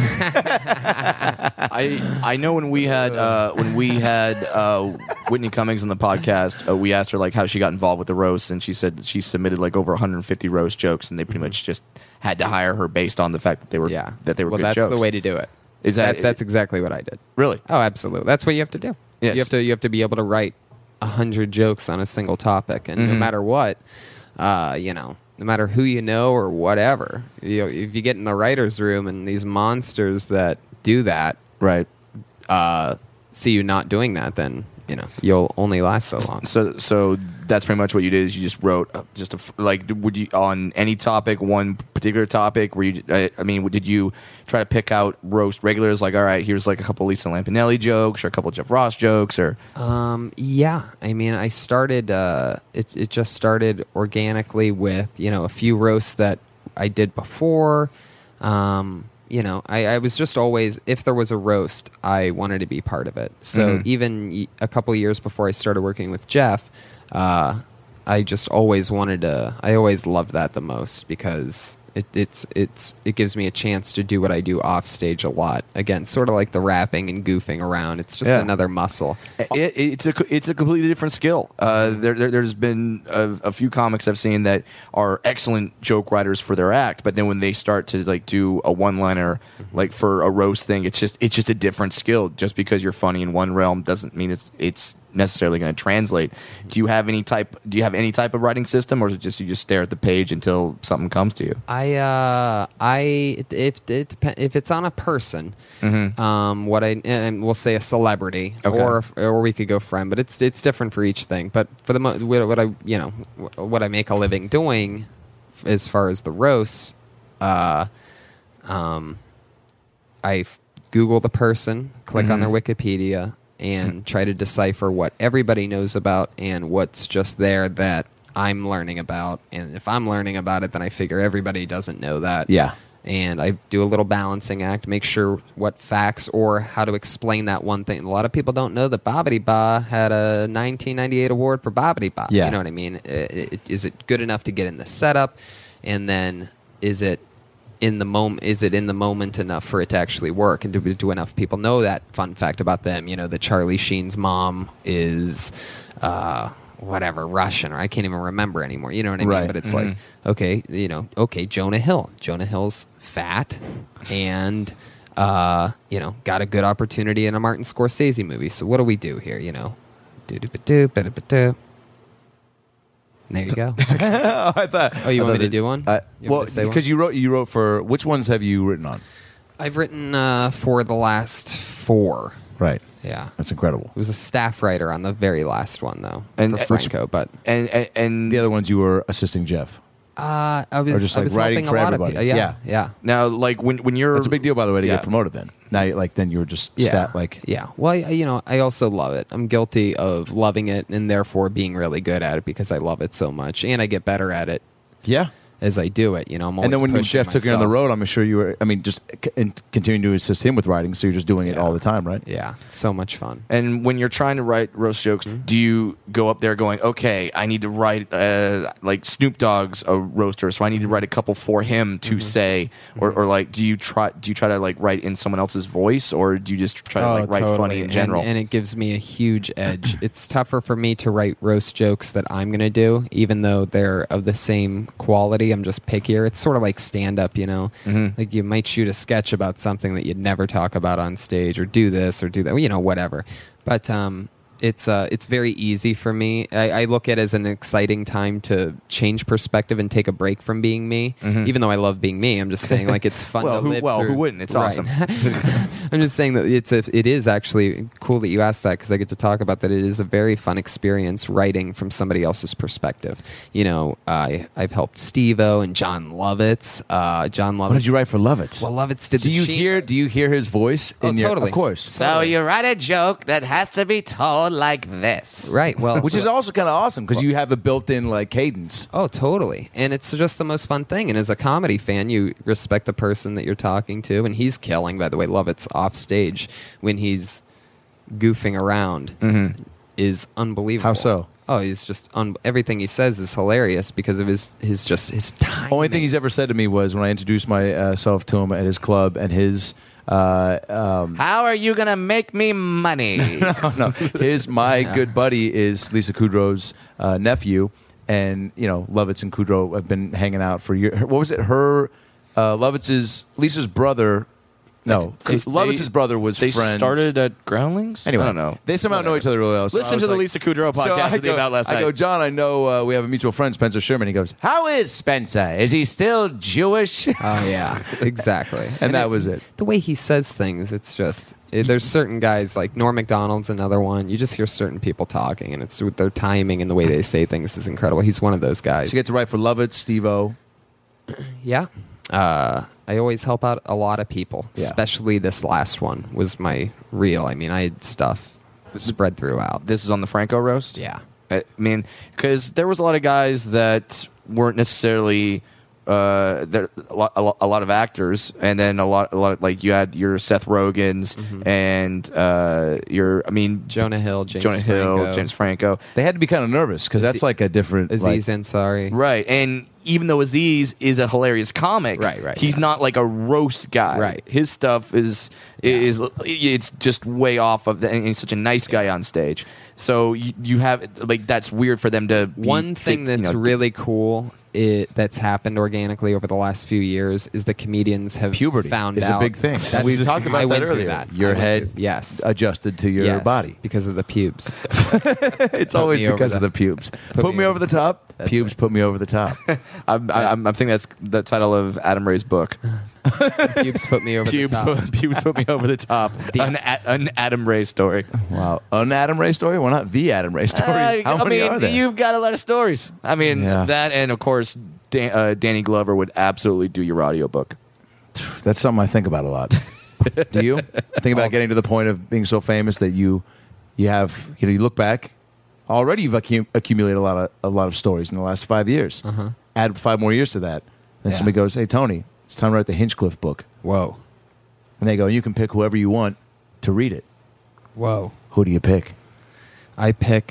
I I know when we had uh, when we had uh, Whitney Cummings on the podcast, uh, we asked her like how she got involved with the roast, and she said that she submitted like over one hundred fifty roast jokes, and they pretty much just had to hire her based on the fact that they were Yeah. that they were well, good that's jokes. the way to do it. Is that- that's exactly what I did. Really? Oh, absolutely. That's what you have to do. Yes. You have to you have to be able to write a hundred jokes on a single topic, and no matter what, uh, you know, no matter who you know or whatever, you know, if you get in the writers' room and these monsters that do that Right. uh, see you not doing that, then you know you'll only last so long. So so that's pretty much what you did. Is you just wrote uh, just a, f- like would you on any topic, one particular topic? Where you I, I mean, did you try to pick out roast regulars? Like, all right, here's like a couple Lisa Lampanelli jokes or a couple Jeff Ross jokes, or Um, yeah, I mean, I started. Uh, it it just started organically with you know a few roasts that I did before. Um, you know, I, I was just always if there was a roast, I wanted to be part of it. So even y- a couple years before I started working with Jeff, uh, I just always wanted to. I always loved that the most because. It, it's it's it gives me a chance to do what I do off stage a lot. Again, sort of like the rapping and goofing around. It's just Yeah. another muscle. It, it's a it's a completely different skill. Uh, there, there there's been a, a few comics I've seen that are excellent joke writers for their act, but then when they start to like do a one liner like for a roast thing, it's just it's just a different skill. Just because you're funny in one realm doesn't mean it's it's necessarily going to translate. Do you have any type Do you have any type of writing system, or is it just you just stare at the page until something comes to you? I uh I if it depend, if it's on a person, um what I and we'll say a celebrity Okay. or or we could go friend, but it's it's different for each thing. But for the mo- what what I you know what I make a living doing, f- as far as the roasts, uh, um, I f- Google the person, click on their Wikipedia, and try to decipher what everybody knows about and what's just there that I'm learning about. And if I'm learning about it, then I figure everybody doesn't know that. Yeah. And I do a little balancing act, make sure what facts or how to explain that one thing. A lot of people don't know that Bobbity Ba had a nineteen ninety-eight award for Bobbity Ba. Yeah. You know what I mean? I- I- Is it good enough to get in the setup? And then is it in the moment? Is it in the moment enough for it to actually work? And do, do enough people know that fun fact about them? You know, that Charlie Sheen's mom is, uh, whatever Russian, or I can't even remember anymore. You know what I mean? Right. But it's Mm-hmm. like, okay, you know, okay, Jonah Hill. Jonah Hill's fat and, uh, you know, got a good opportunity in a Martin Scorsese movie. So what do we do here? You know, do do do do do do. There you go. oh, I thought. Oh, you I want me thought to do one? Uh, You want well, me to say one? because you wrote, you wrote for which ones have you written on? I've written uh, for the last four. Right. Yeah. That's incredible. It was a staff writer on the very last one, though, And- for which- Franco. But And and, and The other ones you were assisting Jeff. uh, I was, Or just, I like, was writing helping for a lot everybody. of people. Yeah. Yeah, yeah, now, like when when you're That's a big deal, by the way, to Yeah. get promoted. Then now, you- like then you were just yeah. stat like yeah. Well, I, you know, I also love it. I'm guilty of loving it and therefore being really good at it because I love it so much, and I get better at it yeah. as I do it. You know, I'm always And then when pushing Jeff took you on the myself. road, I'm sure you were. I mean, just c- and continuing to assist him with writing, so you're just doing it Yeah. all the time, right? Yeah, it's so much fun. And when you're trying to write roast jokes, Mm-hmm. do you go up there going, okay, I need to write uh, like Snoop Dogg's a roaster, so I need to write a couple for him to Mm-hmm. say, or, or like, do you try do you try to like write in someone else's voice, or do you just try to like write funny in general? Oh, And, and it gives me a huge edge. It's tougher for me to write roast jokes that I'm going to do, even though they're of the same quality. I'm just pickier. It's sort of like stand up, you know? Mm-hmm. Like you might shoot a sketch about something that you'd never talk about on stage, or do this or do that, you know, whatever. But um, it's uh, it's very easy for me. I, I look at it as an exciting time to change perspective and take a break from being me. Even though I love being me, I'm just saying like it's fun Mm-hmm. Well, to who- live well, through. who wouldn't? It's Right. awesome. I'm just saying that it's a, it is actually cool that you asked that because I get to talk about that. It is a very fun experience writing from somebody else's perspective. You know, I I've helped Steve-O and John Lovitz. Uh, John Lovitz. What did you write for Lovitz? Well, Lovitz did. do the you sheet. hear? Do you hear his voice? Oh, in your, totally. Of course. So you write a joke that has to be told like this. Right. Well, Which is also kind of awesome because you have a built-in like cadence. Oh, totally. And it's just the most fun thing. And as a comedy fan, you respect the person that you're talking to. And he's killing, by the way. Lovitz off stage when he's goofing around is unbelievable. How so? Oh, he's just un- everything he says is hilarious because of his his just his time. Only thing he's ever said to me was when I introduced myself to him at his club and his. Uh, um, How are you gonna make me money? oh, no, his my good buddy is Lisa Kudrow's uh, nephew, and you know Lovitz and Kudrow have been hanging out for years. What was it? Her uh, Lovitz's Lisa's brother. No, They- Lovitz's they- brother was They friends. started at Groundlings. Anyway, I don't know. They somehow know Whatever. each other really well. So I Listen was to the like- Lisa Kudrow podcast So I that they go, got last I night. go, John, I know uh, we have a mutual friend, Spencer Sherman. He goes, how is Spencer? Is he still Jewish? Oh yeah, exactly. and that was it. The way he says things, it's just it, there's certain guys like Norm Macdonald's another one. You just hear certain people talking, and it's with their timing and the way they say things is incredible. He's one of those guys. So you get to write for Lovitz, Steve-O. Yeah. Uh, I always help out a lot of people, Yeah. especially this last one was my real. I mean, I had stuff spread throughout. This is on the Franco roast. Yeah. I mean, because there was a lot of guys that weren't necessarily uh, there a lot, a lot, a lot of actors, and then a lot, a lot of, like you had your Seth Rogens and uh, your, I mean, Jonah Hill, James Jonah Hill, Franco, James Franco, They had to be kind of nervous because that's like a different. Aziz like, Ansari. right? And even though Aziz is a hilarious comic, Right, right, he's yeah. not like a roast guy. Right. His stuff is is it's just way off of the, and he's such a nice guy on stage. So you, you have like that's weird for them to be, One thing you that's know, really cool it, that's happened organically over the last few years is the comedians have puberty found is out. a big thing. That's- We talked about I that went through earlier. that. Your I went head, through- yes, adjusted to your yes, body. because of the pubes. It's always me over because the- of the pubes. Put, put me, me over the top. That's Pubes right. put me over the top. I'm, I'm, I think that's the title of Adam Ray's book. Pubes put me over Pubes the top. put, pubes put me over the top. an, A- an Adam Ray story. Wow, an Adam Ray story? Well, not the Adam Ray story. Uh, How I many mean, are there? you've got a lot of stories. I mean, Yeah. that and of course, Dan, uh, Danny Glover would absolutely do your audiobook. That's something I think about a lot. Do you think about getting to the point of being so famous that you you have you know you look back already you've accu- accumulated a lot of a lot of stories in the last five years. Uh-huh. Add five more years to that, then Yeah. somebody goes, "Hey Tony, it's time to write the Hinchcliffe book," Whoa, and they go, "You can pick whoever you want to read it. whoa. Who do you pick?" I pick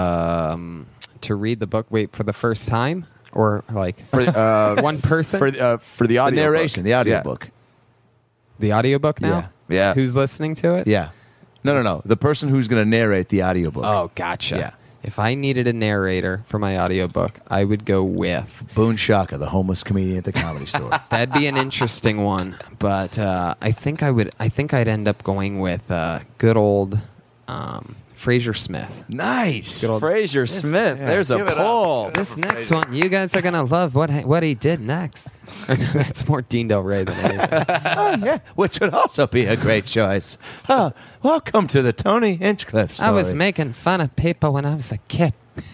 um, to read the book. Wait for the first time, or like For uh, one person for uh, for the The audio narration, the audio Yeah. book. the audiobook now. Yeah. Yeah. Who's listening to it? Yeah. No, no, no. The person who's going to narrate the audiobook. Oh, gotcha. Yeah. if I needed a narrator for my audiobook, I would go with Boone Shaka, the homeless comedian at the Comedy Store. that'd be an interesting one, but uh, I think I would. I think I'd end up going with uh, good old um, Fraser Smith. Nice. Good old- Fraser Smith. yeah, There's a give it up. pull. Give it This next one, you guys are gonna love what what he did next. That's more Dean Del Rey than anything. Oh, yeah, which would also be a great choice. Oh, welcome to the Tony Hinchcliffe story. I was making fun of people when I was a kid.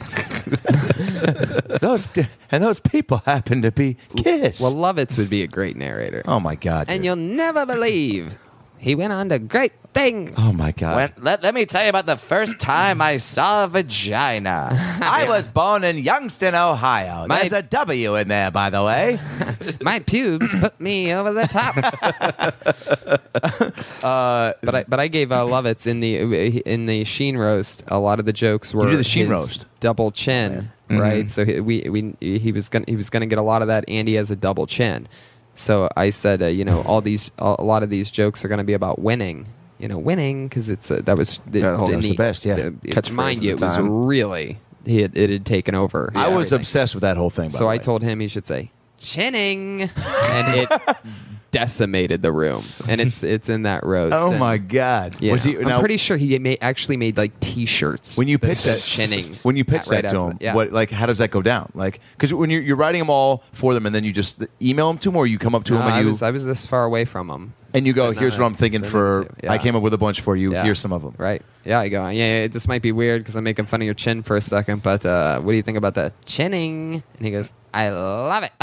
those and those people happen to be Kiss. Well, Lovitz would be a great narrator, oh my God. and dude. you'll never believe he went on to great things. Oh my God. When, let, let me tell you about the first time I saw a vagina. I was born in Youngstown, Ohio. My- There's a W in there, by the way. My pubes put me over the top. uh, but I but I gave uh, Lovitz in the in the Sheen roast. A lot of the jokes were You did the Sheen his roast. double chin, right? So he, we we he was gonna he was gonna get a lot of that. Andy has a double chin, so I said, uh, you know, all these a lot of these jokes are gonna be about winning. You know, winning because it's uh, that was the, Yeah, hold on, it's the best, yeah. Catchphrase mind at you, the it was time. really he had, it had taken over. I was everything. obsessed with that whole thing. By So the I way. told him he should say chinning, and it decimated the room. And it's it's in that roast. Oh and, my God. you Was know, he? I'm now, pretty sure he made, actually made like T-shirts. when you that pitch that, said chinning. when you pitch right that to after him, yeah. what like how does that go down? Like because when you're, you're writing them all for them, and then you just email them to them, or you come up to No, them and I you was I was this far away from him, and you go, Sitting here's on what a- I'm thinking sitting for. on a- yeah. I came up with a bunch for you. Yeah. Here's some of them. Right. Yeah, I go, yeah, yeah, this might be weird because I'm making fun of your chin for a second, but uh, what do you think about the chinning? And he goes, I love it.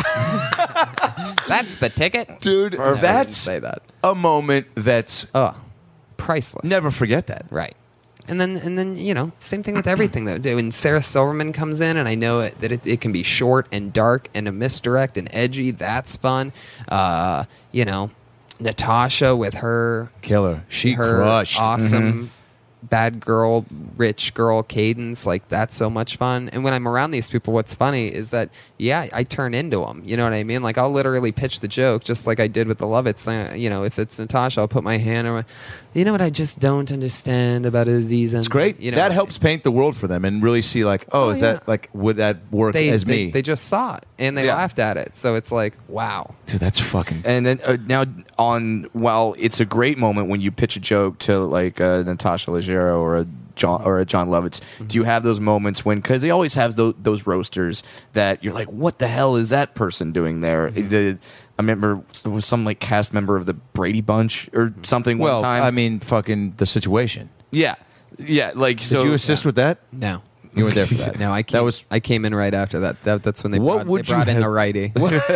That's the ticket. Dude, No, I didn't that's say that. a moment that's Oh, priceless. never forget that. Right. And then, and then, you know, same thing with everything though. When Sarah Silverman comes in, and I know it, that it, it can be short and dark and a misdirect and edgy. That's fun. Uh, you know, Natasha with her Killer. She her crushed. awesome bad girl, rich girl cadence. Like that's so much fun. And when I'm around these people, what's funny is that yeah, I turn into them. You know what I mean? Like I'll literally pitch the joke just like I did with the Lovitz. Uh, you know, if it's Natasha, I'll put my hand on. You know what I just don't understand about Aziz? It's great. You know, that helps paint the world for them and really see like, oh, Oh, is yeah. that like would that work They, as they, me? they just saw it and they Yeah. laughed at it. So it's like, wow. Dude, that's fucking. And then uh, now on, while it's a great moment when you pitch a joke to like uh, Natasha Leggero or a John or a John Lovitz, do you have those moments when, because they always have those, those roasters that you're like, what the hell is that person doing there? The, I remember there was some like cast member of the Brady Bunch or something Well, one time. I mean, fucking the situation. yeah, yeah. Like, Did so you assist with that? No. You were there for that. No, I came, That was. I came in right after that. that that's when they What brought, would they brought you in have- the righty.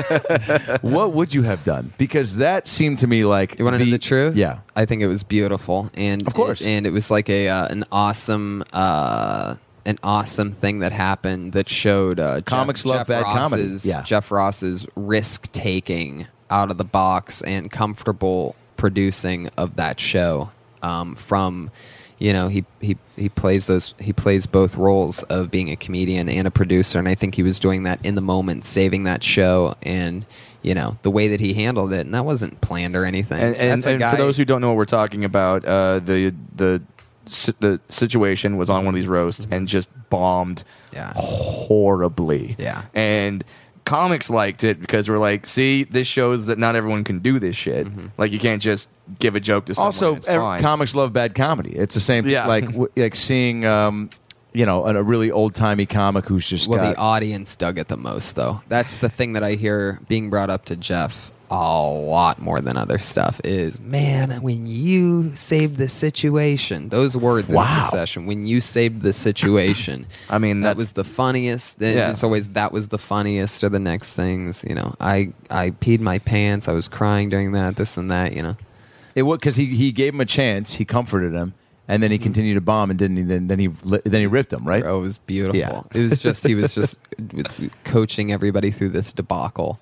What would you have done? Because that seemed to me like You want to know the truth? Yeah. I think it was beautiful, and Of course. it, and it was like a uh, an awesome uh, an awesome thing that happened that showed uh, Comics Jeff, love Jeff bad comedy. Ross's, Yeah. Jeff Ross's risk taking out of the box and comfortable producing of that show. Um, from you know he, he he plays those he plays both roles of being a comedian and a producer, and I think he was doing that in the moment, saving that show and. You know, the way that he handled it, and that wasn't planned or anything. And, and, That's a and guy, for those who don't know what we're talking about, uh, the the si- the situation was on one of these roasts and just bombed Yeah. horribly. Yeah. And comics liked it because we're like, see, this shows that not everyone can do this shit. Like, you can't just give a joke to someone. Also, and it's ev- fine. comics love bad comedy. It's the same. Yeah. Like w- like seeing, um, you know, a, a really old timey comic who's just well, got. the audience dug it the most, though. That's the thing that I hear being brought up to Jeff a lot more than other stuff is, man, when you saved the situation, those words Wow. in succession, when you saved the situation, I mean, that that's- was the funniest. Then Yeah. It's always that was the funniest or the next things, you know. I, I peed my pants. I was crying during that, this and that, you know. It was because he, he gave him a chance. He comforted him, and then he continued to bomb, and didn't he? Then then he li- then he ripped him, right? Oh, it was beautiful. Yeah. It was just, he was just coaching everybody through this debacle.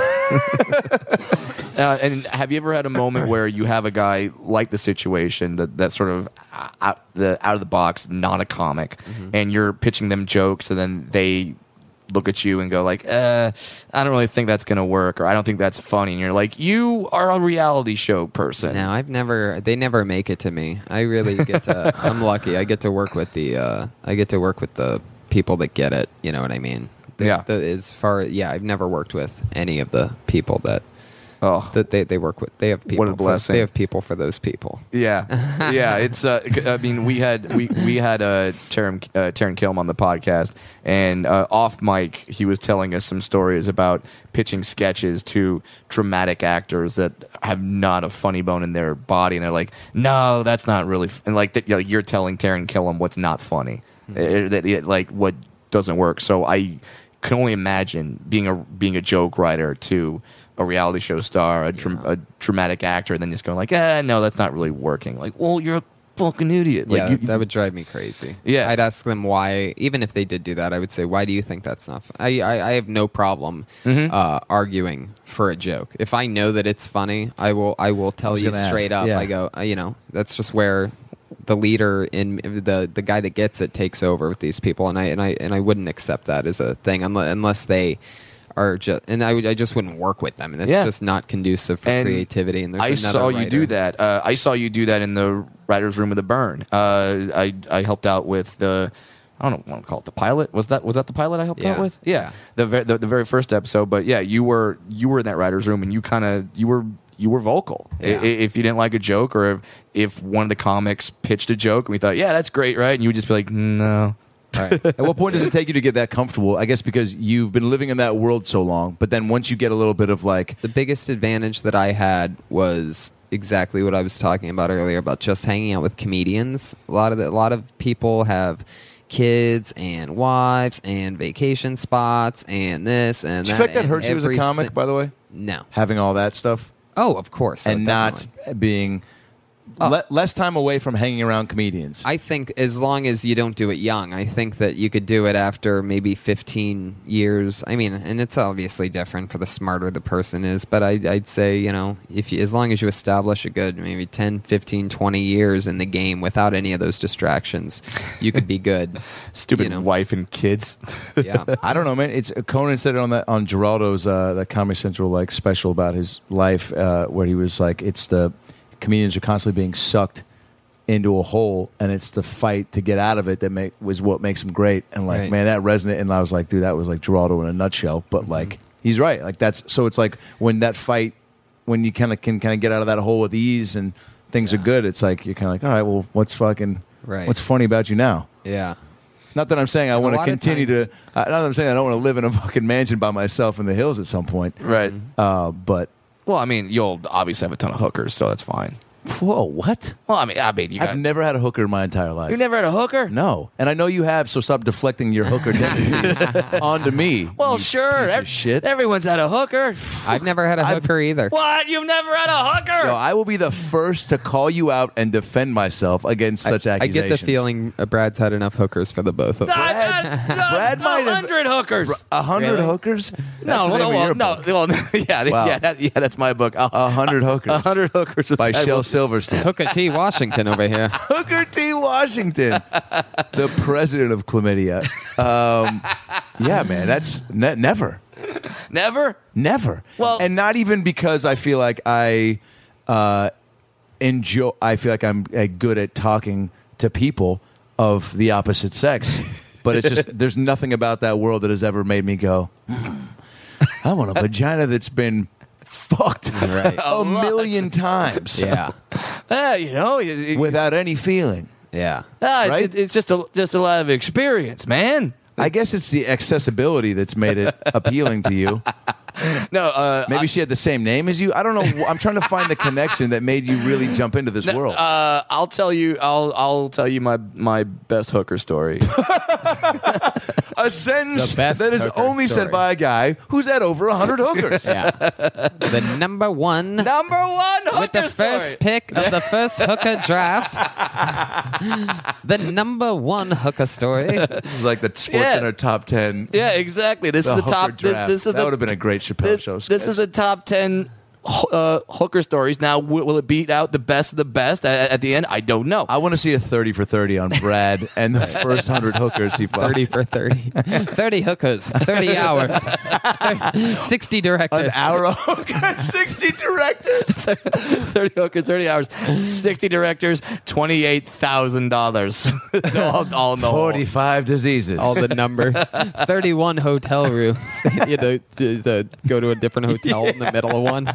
Uh, and have you ever had a moment where you have a guy like the situation that that sort of out the out of the box, not a comic, and you're pitching them jokes, and then they look at you and go like, uh, I don't really think that's gonna work, or I don't think that's funny. And you're like, you are a reality show person. No, I've never. They never make it to me. I really get to. I'm lucky. I get to work with the. Uh, I get to work with the people that get it. You know what I mean? The, Yeah. The, as far, yeah, I've never worked with any of the people that Oh, that they, they work with. They have people. What a for- blessing. they have people for those people. yeah, yeah. It's. Uh, I mean, we had we we had uh, Taran uh, Taran Killam on the podcast, and uh, off mic, he was telling us some stories about pitching sketches to dramatic actors that have not a funny bone in their body, and they're like, "No, that's not really." F-. And like, that, you know, you're telling Taran Killam what's not funny, It- it- it- like what doesn't work. So I can only imagine being a being a joke writer to a reality show star, a, dram- a dramatic actor, and then just going like, eh, no, that's not really working. Like, well, you're a fucking idiot. Like, yeah, you, that would drive me crazy. Yeah. I'd ask them why. Even if they did do that, I would say, "Why do you think that's not?" Fun? I, I I have no problem Mm-hmm. uh, arguing for a joke. If I know that it's funny, I will I will tell was you gonna ask, straight up. yeah. I go, uh, you know, that's just where the leader in the the guy that gets it takes over with these people, and I and I and I wouldn't accept that as a thing unless unless they. Are just, and I, would, I just wouldn't work with them, and it's Yeah. just not conducive for And creativity. And there's I another saw you writer. do that. Uh, I saw you do that in the writers' room of the Burn. Uh, I I helped out with the. I don't know, want to call it the pilot. Was that was that the pilot I helped Yeah. out with? Yeah, Yeah. the, ve- the the very first episode. But yeah, you were you were in that writers' room, and you kind of you were you were vocal. I- Yeah. I- If you didn't like a joke, or if, if one of the comics pitched a joke, and we thought, yeah, that's great, right? And you would just be like, no. All right. At what point does it take you to get that comfortable? I guess because you've been living in that world so long, but then once you get a little bit of like, The biggest advantage that I had was exactly what I was talking about earlier about just hanging out with comedians. A lot of the, a lot of people have kids and wives and vacation spots and this and do you that. think that and hurts you as a every comic, si- by the way? No. Having all that stuff Oh, of course. and oh, not definitely. being Oh. le- less time away from hanging around comedians. I think as long as you don't do it young, I think that you could do it after maybe fifteen years. I mean, and it's obviously different for the smarter the person is, but I, I'd say, you know, if you, as long as you establish a good maybe ten, fifteen, twenty years in the game without any of those distractions, you could be good. Stupid You know. wife and kids. Yeah. I don't know, man. It's Conan said it on that on Geraldo's uh, that Comedy Central like special about his life, uh, where he was like, it's the comedians are constantly being sucked into a hole, and it's the fight to get out of it that make was what makes them great. And like, Right. man, that resonated. And I was like, dude, that was like Geraldo in a nutshell. But like, he's right. Like that's so. It's like when that fight, when you kind of can kind of get out of that hole with ease and things are good. It's like you're kind of like, all right, well, what's fucking, Right. what's funny about you now? Yeah. Not that I'm saying I And a want to lot of continue times- to. Uh, not that I'm saying I don't want to live in a fucking mansion by myself in the hills at some point. Right. Uh, but Well, I mean, you'll obviously have a ton of hookers, so that's fine. whoa, what? Well, I mean, I mean, you got. I've never had a hooker in my entire life. You never had a hooker? No, and I know you have. So stop deflecting your hooker tendencies onto me. Well, you sure. piece of Ev- shit. Everyone's had a hooker. I've never had a I've- hooker either. What? You've never had a hooker? No, I will be the first to call you out and defend myself against such I accusations. get the feeling uh, Brad's had enough hookers for the both of us. I've had Brad might a have- hundred hookers. A hundred Really? hookers? No, That's the no, name of well, your no, book. well, yeah, Wow. yeah, that, yeah, that's my book. A A hundred hookers. A hundred hookers with by bad Shel hookers. Silverstein. Hooker T. Washington over here. Hooker T. Washington, the president of chlamydia. Um, yeah, man, that's ne- never, Never. never. Well- and not even because I feel like I uh, enjoy. I feel like I'm uh, good at talking to people of the opposite sex, but it's just there's nothing about that world that has ever made me go, "Hmm, I want a vagina that's been fucked Right. a million times Yeah. Uh, you know, it, it- without any feeling. Yeah. ah, it's, right? it- it's just a just a lot of experience, man. I guess it's the accessibility that's made it appealing to you. No, uh, Maybe she had the same name as you. I don't know. I'm trying to find the connection that made you really jump into this world. Uh, I'll tell you. I'll I'll tell you my my best hooker story. A sentence The best that is hooker only story. said by a guy who's had over a hundred hookers. Yeah. The number one Number one hooker with the first story. pick of the first hooker draft. The number one hooker story. It's like the Sports Yeah. Center top ten. Yeah, exactly. This The is the hooker top. This, draft. this is That the, would have been a great Chappelle This, show. this is the top ten uh, hooker stories. Now, will, will it beat out the best of the best at, at the end? I don't know. I want to see a thirty for thirty on Brad and the first hundred hookers he fucked. thirty for thirty. thirty hookers, thirty hours, sixty directors. An hour of hookers, sixty directors. thirty hookers, thirty hours, sixty directors, twenty-eight thousand dollars. all, all in the hole. Forty-five diseases. All the numbers. thirty-one hotel rooms. You know, to, to go to a different hotel in the middle of one.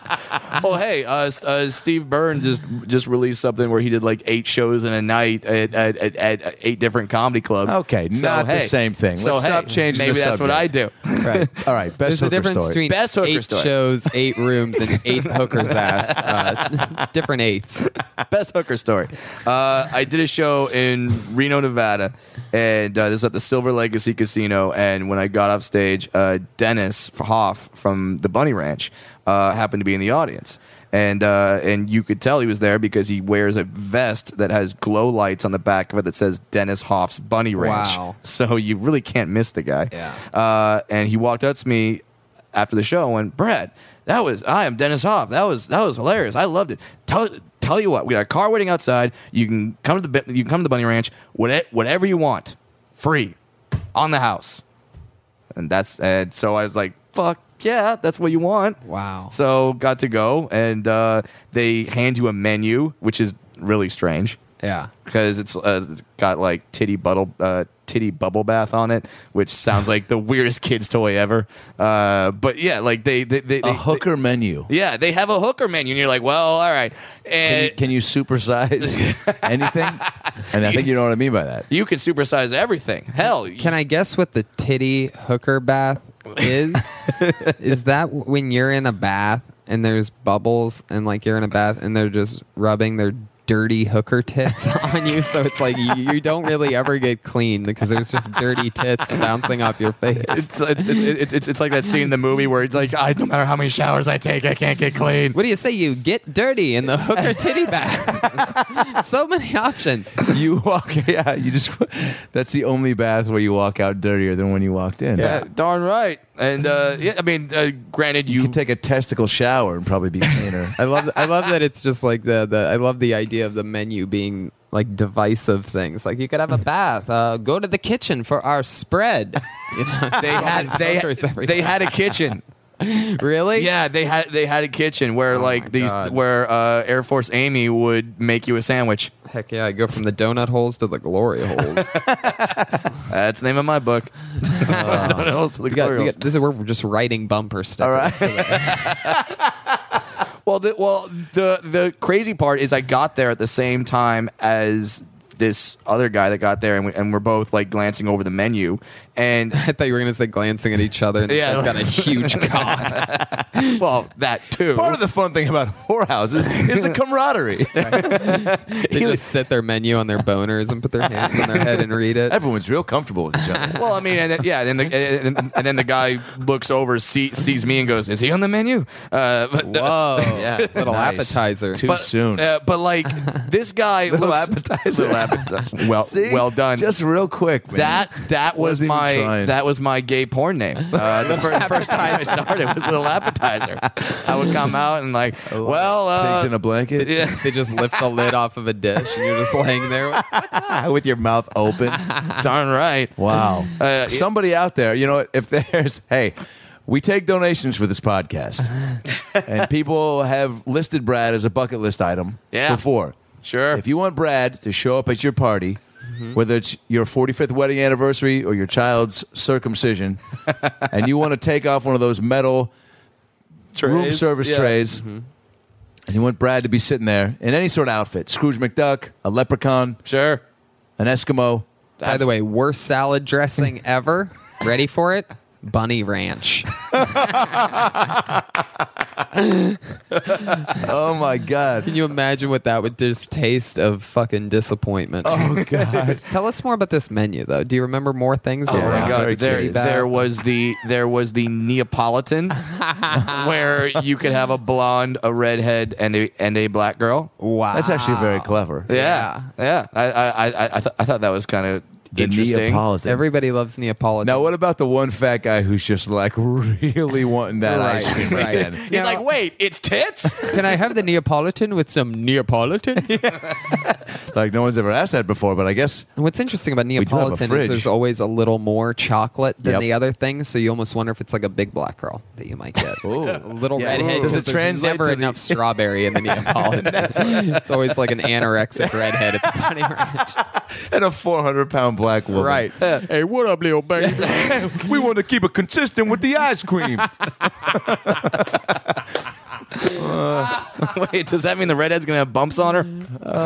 Oh, hey, uh, uh, Steve Byrne just just released something where he did like eight shows in a night at, at, at, at eight different comedy clubs. Okay, So, not the hey, same thing. So, Let's hey, stop changing maybe the that's what I do. Right. All right, best There's a hooker difference story. between Best hooker eight story. shows, eight rooms, and eight hookers' ass. Uh, different eights. Best hooker story. Uh, I did a show in Reno, Nevada, and uh, this was at the Silver Legacy Casino. And when I got off stage, uh, Dennis Hoff from the Bunny Ranch uh, happened to be in the audience. And uh, and you could tell he was there because he wears a vest that has glow lights on the back of it that says Dennis Hoff's Bunny Ranch. Wow. So you really can't miss the guy. Yeah. Uh, and he walked up to me after the show and went, Brad, that was I am Dennis Hoff. That was that was hilarious. I loved it. Tell tell you what, we got a car waiting outside. You can come to the you can come to the Bunny Ranch. Whatever, whatever you want, free, on the house. And that's and so I was like, fuck yeah, that's what you want. Wow. So got to go, and uh, they hand you a menu, which is really strange Yeah. because it's, uh, it's got like titty bubble uh, titty bubble bath on it, which sounds like the weirdest kid's toy ever. Uh, but yeah, like they they, they, a they hooker menu. They, yeah, they have a hooker menu, and you're like, well, all right, Can and you, can you supersize anything? And I think you know what I mean by that. you can supersize everything. Hell, Can I guess what the titty hooker bath is? Is that when you're in a bath and there's bubbles and like you're in a bath and they're just rubbing their dirty hooker tits on you, so it's like you, you don't really ever get clean because there's just dirty tits bouncing off your face. It's, it's, it's, it's, it's like that scene in the movie where it's like, I, no matter how many showers I take, I can't get clean. What do you say? You get dirty in the hooker titty bath. So many options. You walk, yeah. You just. That's the only bath where you walk out dirtier than when you walked in. Yeah, darn right. And uh, yeah, I mean, uh, granted, You you, can take a testicle shower and probably be cleaner. I love. I love that it's just like the the. I love the idea of the menu being like divisive things. Like you could have a bath. Uh, go to the kitchen for our spread. You know, they had they, hookers everywhere. they had a kitchen. Really? Yeah, they had they had a kitchen where Oh like my these God. where uh, Air Force Amy would make you a sandwich. Heck yeah! I go from the donut holes to the glory holes. That's the name of my book. Donut holes to the We got, glory we holes. got, this is we're just writing bumper stickers. All right. Well, the, well, the the crazy part is I got there at the same time as this other guy that got there, and, we, and we're both like glancing over the menu, and I thought you were going to say glancing at each other. And this Yeah. guy's got a huge cock. well, that too. Part of the fun thing about whorehouses is the camaraderie. They just sit their menu on their boners and put their hands on their head and read it. Everyone's real comfortable with each other. Well, I mean, and then, yeah, and, then the, and, and then the guy looks over, see, sees me, and goes, "Is he on the menu?" Uh, but Whoa! Yeah. Little Nice. appetizer. Too but, soon. uh, but like this guy Little looks appetizer. little appetizer. Well, See? well done. Just real quick, man. that that was Wasn't even my trying. that was my gay porn name. Uh, the first, first time I started was Little Appetizer. I would come out and like, well, uh, Pigs in a blanket yeah. They just lift the lid off of a dish and you're just laying there. with your mouth open. Darn right. Wow. Uh, Somebody out there, you know what? If there's, hey, we take donations for this podcast, and people have listed Brad as a bucket list item Yeah. before. Sure. If you want Brad to show up at your party, whether it's your forty-fifth wedding anniversary or your child's circumcision, and you want to take off one of those metal room Trays, service yeah. trays, and you want Brad to be sitting there in any sort of outfit, Scrooge McDuck, a leprechaun, Sure. an Eskimo. By the way, worst salad dressing ever. Ready for it? Bunny Ranch. Oh my God. Can you imagine what that would just taste of fucking disappointment? Oh God. Tell us more about this menu, though. Do you remember more things? Oh that were my on god! very There, curious. there was the there was the Neapolitan, where you could have a blonde, a redhead, and a and a black girl. Wow. That's actually very clever. Yeah, yeah. I I I I, th- I thought that was kind of The interesting. Neapolitan. Everybody loves Neapolitan. Now, what about the one fat guy who's just like really wanting that Right, ice cream right. again? He's Now- like, wait, it's tits? Can I have the Neapolitan with some Neapolitan? Like no one's ever asked that before, but I guess And what's interesting about do have a Neapolitan fridge. is there's always a little more chocolate than Yep. the other things, so you almost wonder if it's like a big black girl that you might get. Ooh. A little Yeah. redhead. Does it 'cause there's translate never to the- enough strawberry in the Neapolitan. It's always like an anorexic redhead at the Bunny Ranch. and a four hundred pound black woman. Right. Hey, what up, little baby? We want to keep it consistent with the ice cream. Wait, does that mean the redhead's gonna have bumps on her?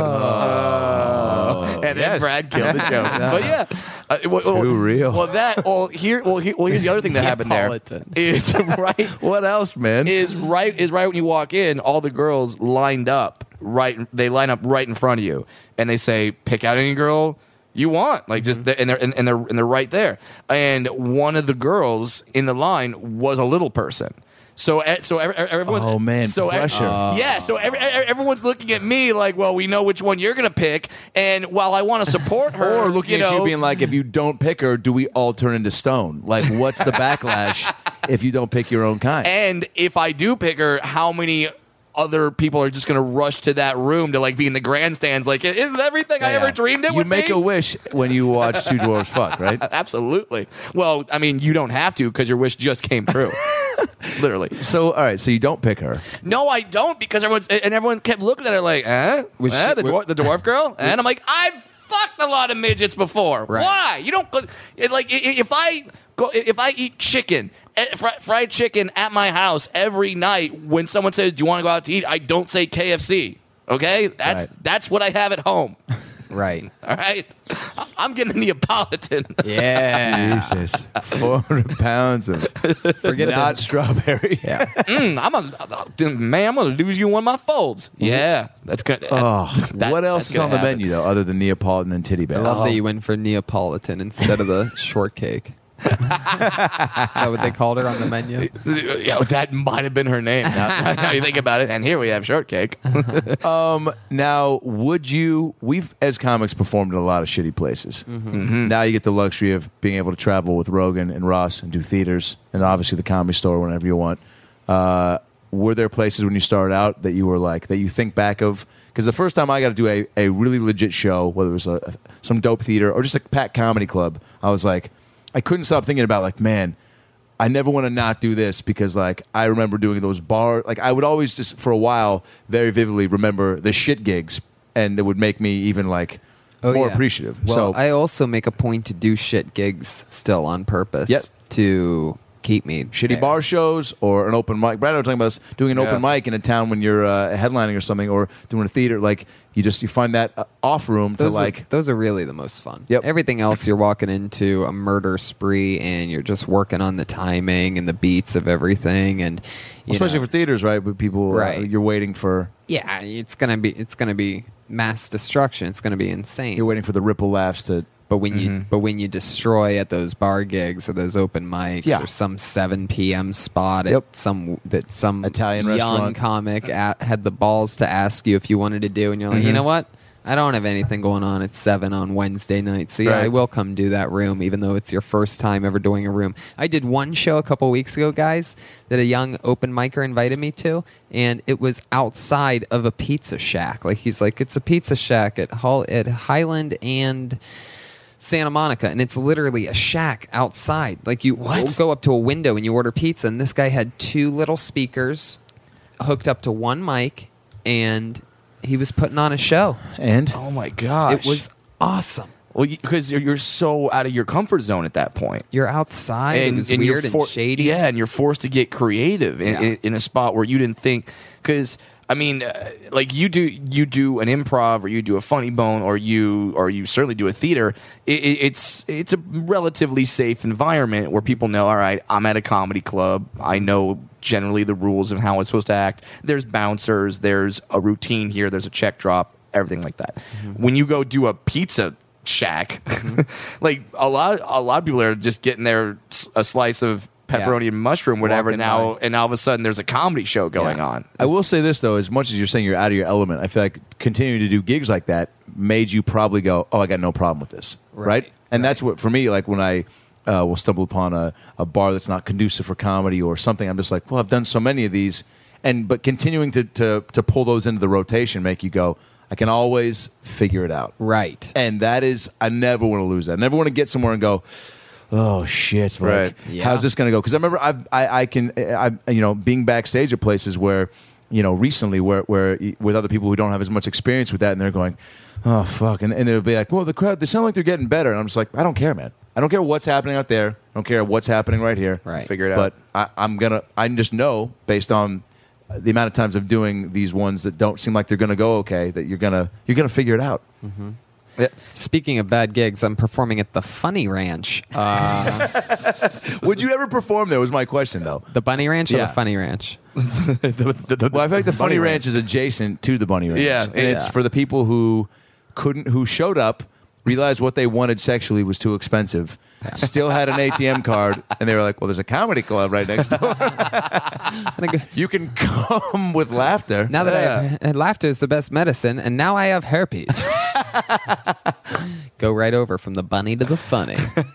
Oh, and then Yes. Brad killed the joke. But yeah, uh, well, well, Too real. Well, that. Well, here. Well, here, well, here's the other thing that happened there. Neapolitan. Is right. What else, man? Is right. Is right when you walk in. All the girls lined up. Right. They line up right in front of you, and they say, "Pick out any girl you want." Like just, and they're and, and they're and they're right there. And one of the girls in the line was a little person. So, eh, so every, everyone. Oh, man, so ev- pressure. Uh. yeah. So every, every- everyone's looking at me like, well, we know which one you're gonna pick. And while I want to support her, Or looking you at know, you being like, if you don't pick her, do we all turn into stone? Like, what's the backlash if you don't pick your own kind? and if I do pick her, how many other people are just gonna rush to that room to like be in the grandstands? Like, isn't everything I Yeah. ever dreamed it You would make be? a wish when you watch Two Dwarves Fuck, right? Absolutely. Well, I mean, you don't have to because your wish just came true. Literally. So, all right, so you don't pick her. No, I don't because everyone's and everyone kept looking at her like, eh? Was eh? she- the, dwar- the dwarf girl? And I'm like, I've fucked a lot of midgets before. Right. Why? You don't it, like i- i- if I go if I eat chicken. eh, fri- Fried chicken at my house every night. When someone says, "Do you want to go out to eat?" I don't say K F C. Okay, that's Right. that's what I have at home. Right. All right, I- I'm getting the Neapolitan. Yeah. Jesus. four hundred pounds of Forget not that. strawberry. Yeah. Mm, I'm a man. I'm gonna lose you in one of my folds. Yeah, that's good. Oh, That- what else that's is gonna on the happen. menu, though, other than Neapolitan and titty I bags? love that you went for Neapolitan instead of the shortcake. Is that what they called her on the menu? Yeah, that might have been her name. Now, now you think about it, and here we have shortcake. Um, now, would you? We've as comics performed in a lot of shitty places. Mm-hmm. Now you get the luxury of being able to travel with Rogan and Ross and do theaters, and obviously the Comedy Store whenever you want. Uh, were there places when you started out that you were like that you think back of? Because the first time I got to do a, a really legit show, whether it was a, some dope theater or just a packed comedy club, I was like, I couldn't stop thinking about like, man, I never want to not do this because like I remember doing those bar like I would always just for a while very vividly remember the shit gigs, and it would make me even like Oh, more yeah. appreciative. Well, so I also make a point to do shit gigs still on purpose Yep. to keep me shitty there. bar shows or an open mic. Brad and I were talking about this, doing an Yeah. open mic in a town when you're uh, headlining or something, or doing a theater. Like you just you find that uh, off room to Those like. are, those are really the most fun. Yep. Everything else, you're walking into a murder spree, and you're just working on the timing and the beats of everything, and you Especially know, for theaters, right? With people, uh, Right. you're waiting for yeah, it's gonna be it's gonna be mass destruction. It's gonna be insane. you're waiting for the ripple laughs to. But when you but when you destroy at those bar gigs or those open mics Yeah. or some seven p.m. spot at Yep. some that some Italian young restaurant. comic a had the balls to ask you if you wanted to do, and you're like, you know what? I don't have anything going on at seven on Wednesday night, so yeah, Right. I will come do that room, even though it's your first time ever doing a room. I did one show a couple weeks ago, guys, that a young open micer invited me to, and it was outside of a pizza shack. Like he's like, it's a pizza shack at Hall at Highland and Santa Monica, and it's literally a shack outside. Like you What? go up to a window and you order pizza, and this guy had two little speakers hooked up to one mic, and he was putting on a show. And Oh my gosh! It was awesome. well because you're, you're so out of your comfort zone at that point. You're outside. it was you're weird for- and shady. Yeah, and you're forced to get creative in, Yeah. in, in a spot where you didn't think. Because I mean, uh, like you do, you do an improv, or you do a funny bone, or you, or you certainly do a theater. It, it, it's it's a relatively safe environment where people know. All right, I'm at a comedy club. I know generally the rules of how it's supposed to act. There's bouncers. There's a routine here. There's a check drop. Everything like that. Mm-hmm. When you go do a pizza shack, like a lot, a lot of people are just getting their s- a slice of pepperoni Yeah. and mushroom, whatever. Walking now, by. and all of a sudden, there's a comedy show going Yeah. on. I will say this though, as much as you're saying you're out of your element, I feel like continuing to do gigs like that made you probably go, "Oh, I got no problem with this." Right? Right. And that's what, for me, like when I uh, will stumble upon a, a bar that's not conducive for comedy or something, I'm just like, well, I've done so many of these. And but continuing to, to, to pull those into the rotation make you go, I can always figure it out. Right. And that is, I never want to lose that. I never want to get somewhere and go, oh shit! Like, Right. Yeah. how's this going to go? Because I remember I've, I I can I you know being backstage at places where you know recently where where with other people who don't have as much experience with that, and they're going, oh fuck, and, and they'll be like, well, the crowd, they sound like they're getting better, and I'm just like, I don't care, man. I don't care what's happening out there. I don't care what's happening right here. Right. Figure it But out. I, I'm gonna I just know based on the amount of times of doing these ones that don't seem like they're gonna go okay that you're gonna you're gonna figure it out. Speaking of bad gigs, I'm performing at the Funny Ranch. Uh, Would you ever perform there? Was my question though. the Bunny Ranch or Yeah. the Funny Ranch? Well, I feel like the Funny Ranch is adjacent to the Bunny Ranch. Yeah, and it's yeah. for the people who couldn't, who showed up, realized what they wanted sexually was too expensive, still had an A T M card, and they were like, "Well, there's a comedy club right next door. And I go, You can come with laughter." now that Yeah. I have uh, laughter is the best medicine, and now I have herpes. Go right over from the bunny to the funny.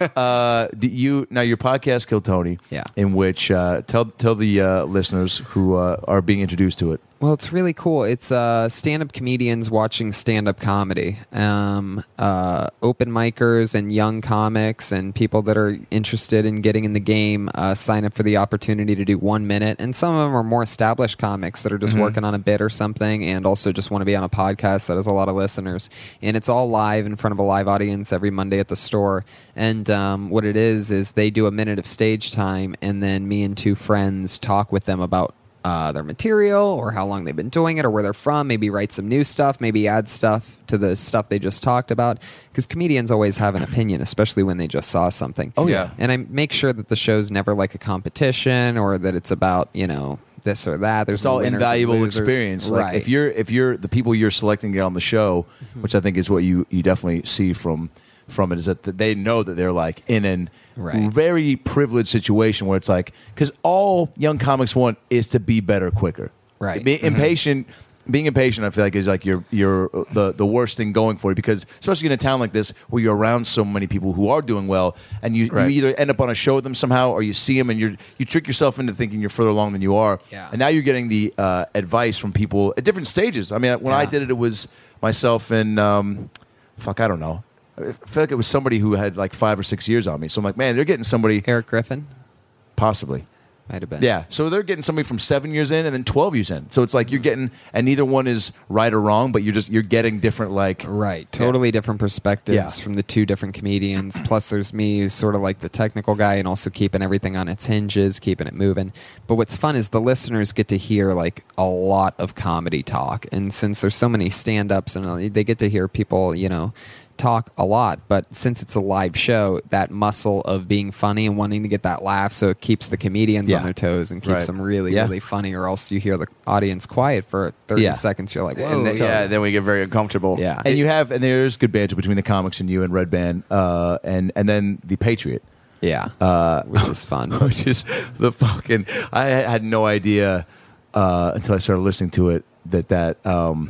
Uh, do you now your podcast, Kill Tony, Yeah. in which uh, tell tell the uh, listeners who uh, are being introduced to it. Well, it's really cool. It's uh, stand-up comedians watching stand-up comedy, um, uh, open micers and young comics and people that are interested in getting in the game uh, sign up for the opportunity to do one minute. And some of them are more established comics that are just working on a bit or something and also just want to be on a podcast that has a lot of listeners. And it's all live in front of a live audience every Monday at the store. And um, what it is is they do a minute of stage time, and then me and two friends talk with them about Uh, their material or how long they've been doing it or where they're from, maybe write some new stuff, maybe add stuff to the stuff they just talked about, because comedians always have an opinion, especially when they just saw something. Oh, yeah. And I make sure that the show's never like a competition or that it's about, you know, this or that. There's It's all no winners and invaluable losers. experience. Like right. if you're if you're the people you're selecting to get on the show, Mm-hmm. which I think is what you you definitely see from from it, is that they know that they're like in an Right. very privileged situation where it's like, because all young comics want is to be better quicker. Right. Being impatient. Being impatient, I feel like, is like your your the the worst thing going for you, because especially in a town like this where you're around so many people who are doing well, and you, Right. you either end up on a show with them somehow, or you see them and you you trick yourself into thinking you're further along than you are. Yeah. And now you're getting the uh, advice from people at different stages. I mean, when I Yeah. did it, it was myself and um, fuck, I don't know. I feel like it was somebody who had like five or six years on me. So I'm like, man, they're getting somebody Eric Griffin possibly. might have been. Yeah, so they're getting somebody from seven years in and then twelve years in. So it's like you're getting, and neither one is right or wrong, but you're just you're getting different like. Right. Totally different perspectives Yeah. from the two different comedians. Plus, there's me who's sort of like the technical guy and also keeping everything on its hinges, keeping it moving. But what's fun is the listeners get to hear like a lot of comedy talk. And since there's so many stand ups and all, they get to hear people, you know, talk a lot. But since it's a live show, that muscle of being funny and wanting to get that laugh, so it keeps the comedians Yeah. on their toes and keeps Right. them really, Yeah. really funny, or else you hear the audience quiet for thirty Yeah. seconds. You're like, whoa. And then, yeah. yeah, then we get very uncomfortable. Yeah. And you have, and there's good banter between the comics and you and Red Band, uh, and and then the Patriot. Yeah. Uh, which is fun. Which is the fucking. I had no idea uh, until I started listening to it that that um,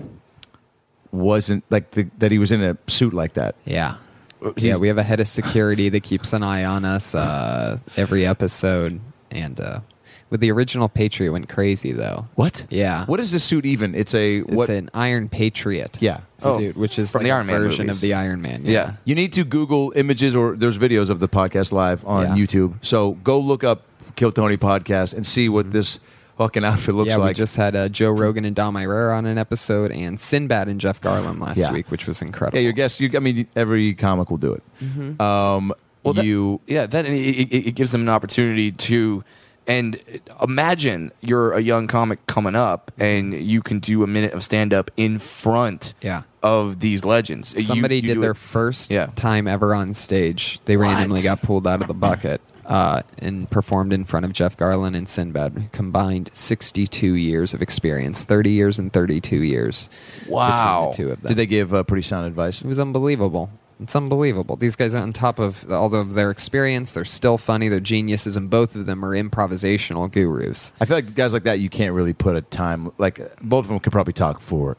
wasn't like the, that he was in a suit like that. Yeah. He's- Yeah, we have a head of security that keeps an eye on us uh, every episode. And uh, with the original Patriot went crazy, though. What? Yeah. What is this suit even? It's a It's what? an Iron Patriot Yeah. suit, which is from like the a Iron Man version movies. of the Iron Man. Yeah. You need to Google images, or there's videos of the podcast live on Yeah. YouTube. So go look up Kill Tony podcast and see what this fucking outfit looks Yeah, we like. just had uh, Joe Rogan and Dom Irera on an episode, and Sinbad and Jeff Garland last Yeah. week, which was incredible. yeah, your guest. You, I mean, every comic will do it. Mm-hmm. Um, Well, that- you. yeah, that and it, it, it gives them an opportunity to, and imagine you're a young comic coming up and you can do a minute of stand up in front Yeah. of these legends. You- Somebody you did do their it- first Yeah. time ever on stage. They randomly got pulled out of the bucket uh, and performed in front of Jeff Garland and Sinbad. Combined sixty-two years of experience, thirty years and thirty-two years. Wow. Between the two of them. Did they give uh, pretty sound advice? It was unbelievable. It's unbelievable. These guys are on top of all of their experience. They're still funny. They're geniuses, and both of them are improvisational gurus. I feel like guys like that, you can't really put a time. Like both of them could probably talk for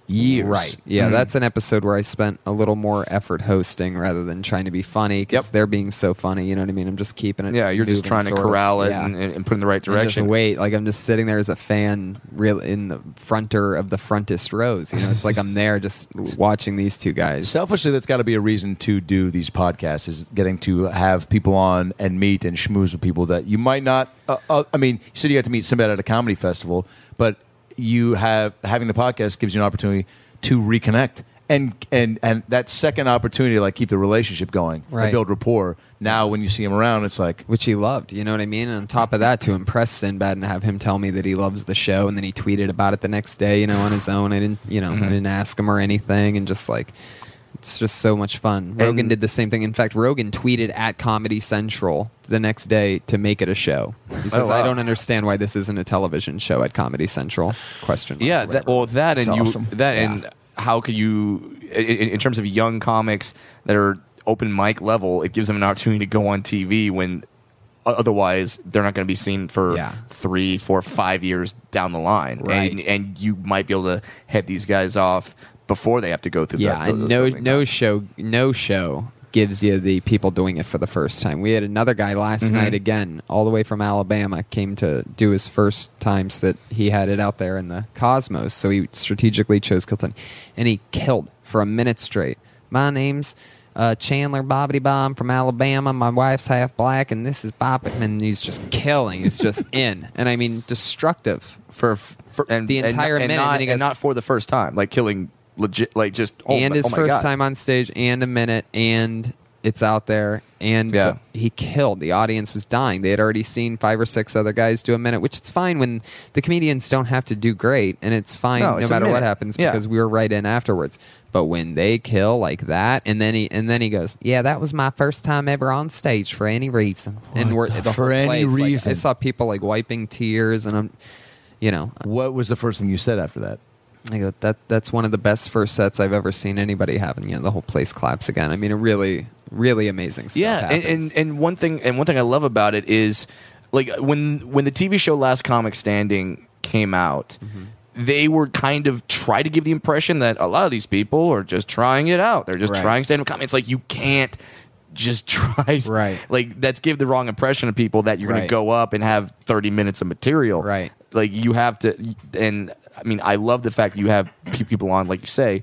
years. Right. Yeah, Mm-hmm. that's an episode where I spent a little more effort hosting rather than trying to be funny because Yep. they're being so funny. You know what I mean? I'm just keeping it. Yeah, you're just moving, trying to sort of. corral it Yeah. and, and put in the right And direction. just wait. Like I'm just sitting there as a fan, real in the fronter of the frontest rows. You know, it's like I'm there just watching these two guys. Selfishly, that's got to be a reason to do these podcasts, is getting to have people on and meet and schmooze with people that you might not. Uh, uh, I mean, you said you got to meet somebody at a comedy festival, but you have having the podcast gives you an opportunity to reconnect. And and and that second opportunity to like keep the relationship going Right. and build rapport. Now, when you see him around, it's like, Which he loved, you know what I mean? And on top of that, to impress Sinbad and have him tell me that he loves the show, and then he tweeted about it the next day, you know, on his own. I didn't, you know, I didn't ask him or anything, and just like, it's just so much fun. Rogan And- did the same thing. In fact, Rogan tweeted at Comedy Central the next day to make it a show. He says, wow. "I don't understand why this isn't a television show at Comedy Central." Question. mark, Yeah, or that, whatever. well, that and That's you awesome. that Yeah. and how could you, in, in terms of young comics that are open mic level, it gives them an opportunity to go on T V when o- otherwise they're not going to be seen for Yeah. three, four, five years down the line, Right. and and you might be able to head these guys off before they have to go through. Yeah, that, and those no opening no times. show no show gives you the people doing it for the first time. We had another guy last Mm-hmm. night again, all the way from Alabama, came to do his first time so that he had it out there in the cosmos. So he strategically chose Kilton, and he killed for a minute straight. My name's uh, Chandler Bobbity Bomb from Alabama. My wife's half black, and this is Bob. And he's just killing. He's just in, and I mean destructive. for, for and The entire and, minute, and and not, then he goes- and not for the first time, like killing legit, like just oh, and my- his oh my first God. time on stage, and a minute, and it's out there, and Yeah. he killed. The audience was dying. They had already seen five or six other guys do a minute, which it's fine when the comedians don't have to do great, and it's fine No, no, it's a matter what minute. happens Yeah. because we were right in afterwards. But when they kill like that, and then he and then he goes, "Yeah, that was my first time ever on stage for any reason." and we're the for whole any place, like, reason? I saw people like wiping tears, and I'm, you know, what was the first thing you said after that? I go, that that's one of the best first sets I've ever seen anybody have, and you know, the whole place claps again. I mean, it really, really amazing stuff. Yeah, and, happens. and and one thing and one thing I love about it is like when when the T V show Last Comic Standing came out, Mm-hmm. they were kind of try to give the impression that a lot of these people are just trying it out. They're just Right. trying stand-up comedy. It's like you can't just try Right. like that's give the wrong impression of people that you're going Right. to go up and have thirty minutes of material. Right. Like you have to, and I mean, I love the fact that you have pe- people on, like you say,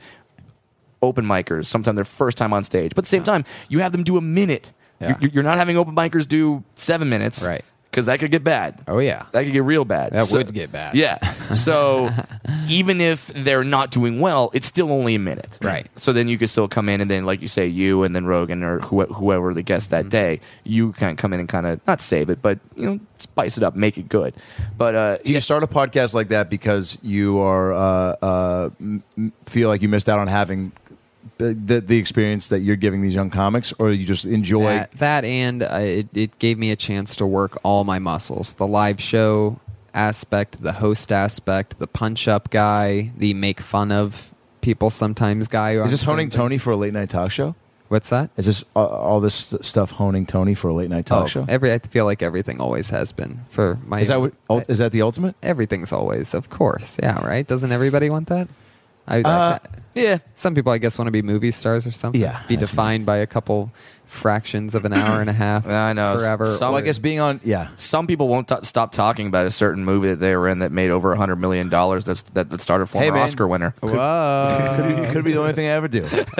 open micers, sometimes their first time on stage. But at the same time, you have them do a minute. Yeah. You're, you're not having open micers do seven minutes. Right. Because that could get bad. oh yeah, That could get real bad. that So- would get bad. Yeah. So even if they're not doing well, it's still only a minute. Right. So then you could still come in and then, like you say, you and then Rogan or who, whoever the guest Mm-hmm. that day, you can come in and kind of not save it, but you know, spice it up, make it good. But uh, Do you start a podcast like that because you are uh, uh, m- m- feel like you missed out on having the, the the experience that you're giving these young comics, or you just enjoy? that, that and uh, it, it gave me a chance to work all my muscles: the live show aspect, the host aspect, the punch up guy, the make fun of people sometimes guy. Is this on honing certain Tony things. for a late night talk show? What's that? Is this uh, all this st- stuff honing Tony for a late night talk Oh, show? every I feel like everything always has been for my. Is that what? ul- Is that the ultimate? everything's always, of course, yeah, right? Doesn't everybody want that? I, Uh, I- yeah. some people, I guess, want to be movie stars or something. Yeah, be that's defined by a couple fractions of an hour and a half. I know. forever. Some- Well, I guess being on, yeah. Some people won't t- stop talking about a certain movie that they were in that made over a hundred million dollars. That's that, that started a former Hey, man. Oscar winner. Whoa! Could be, could be the only thing I ever do.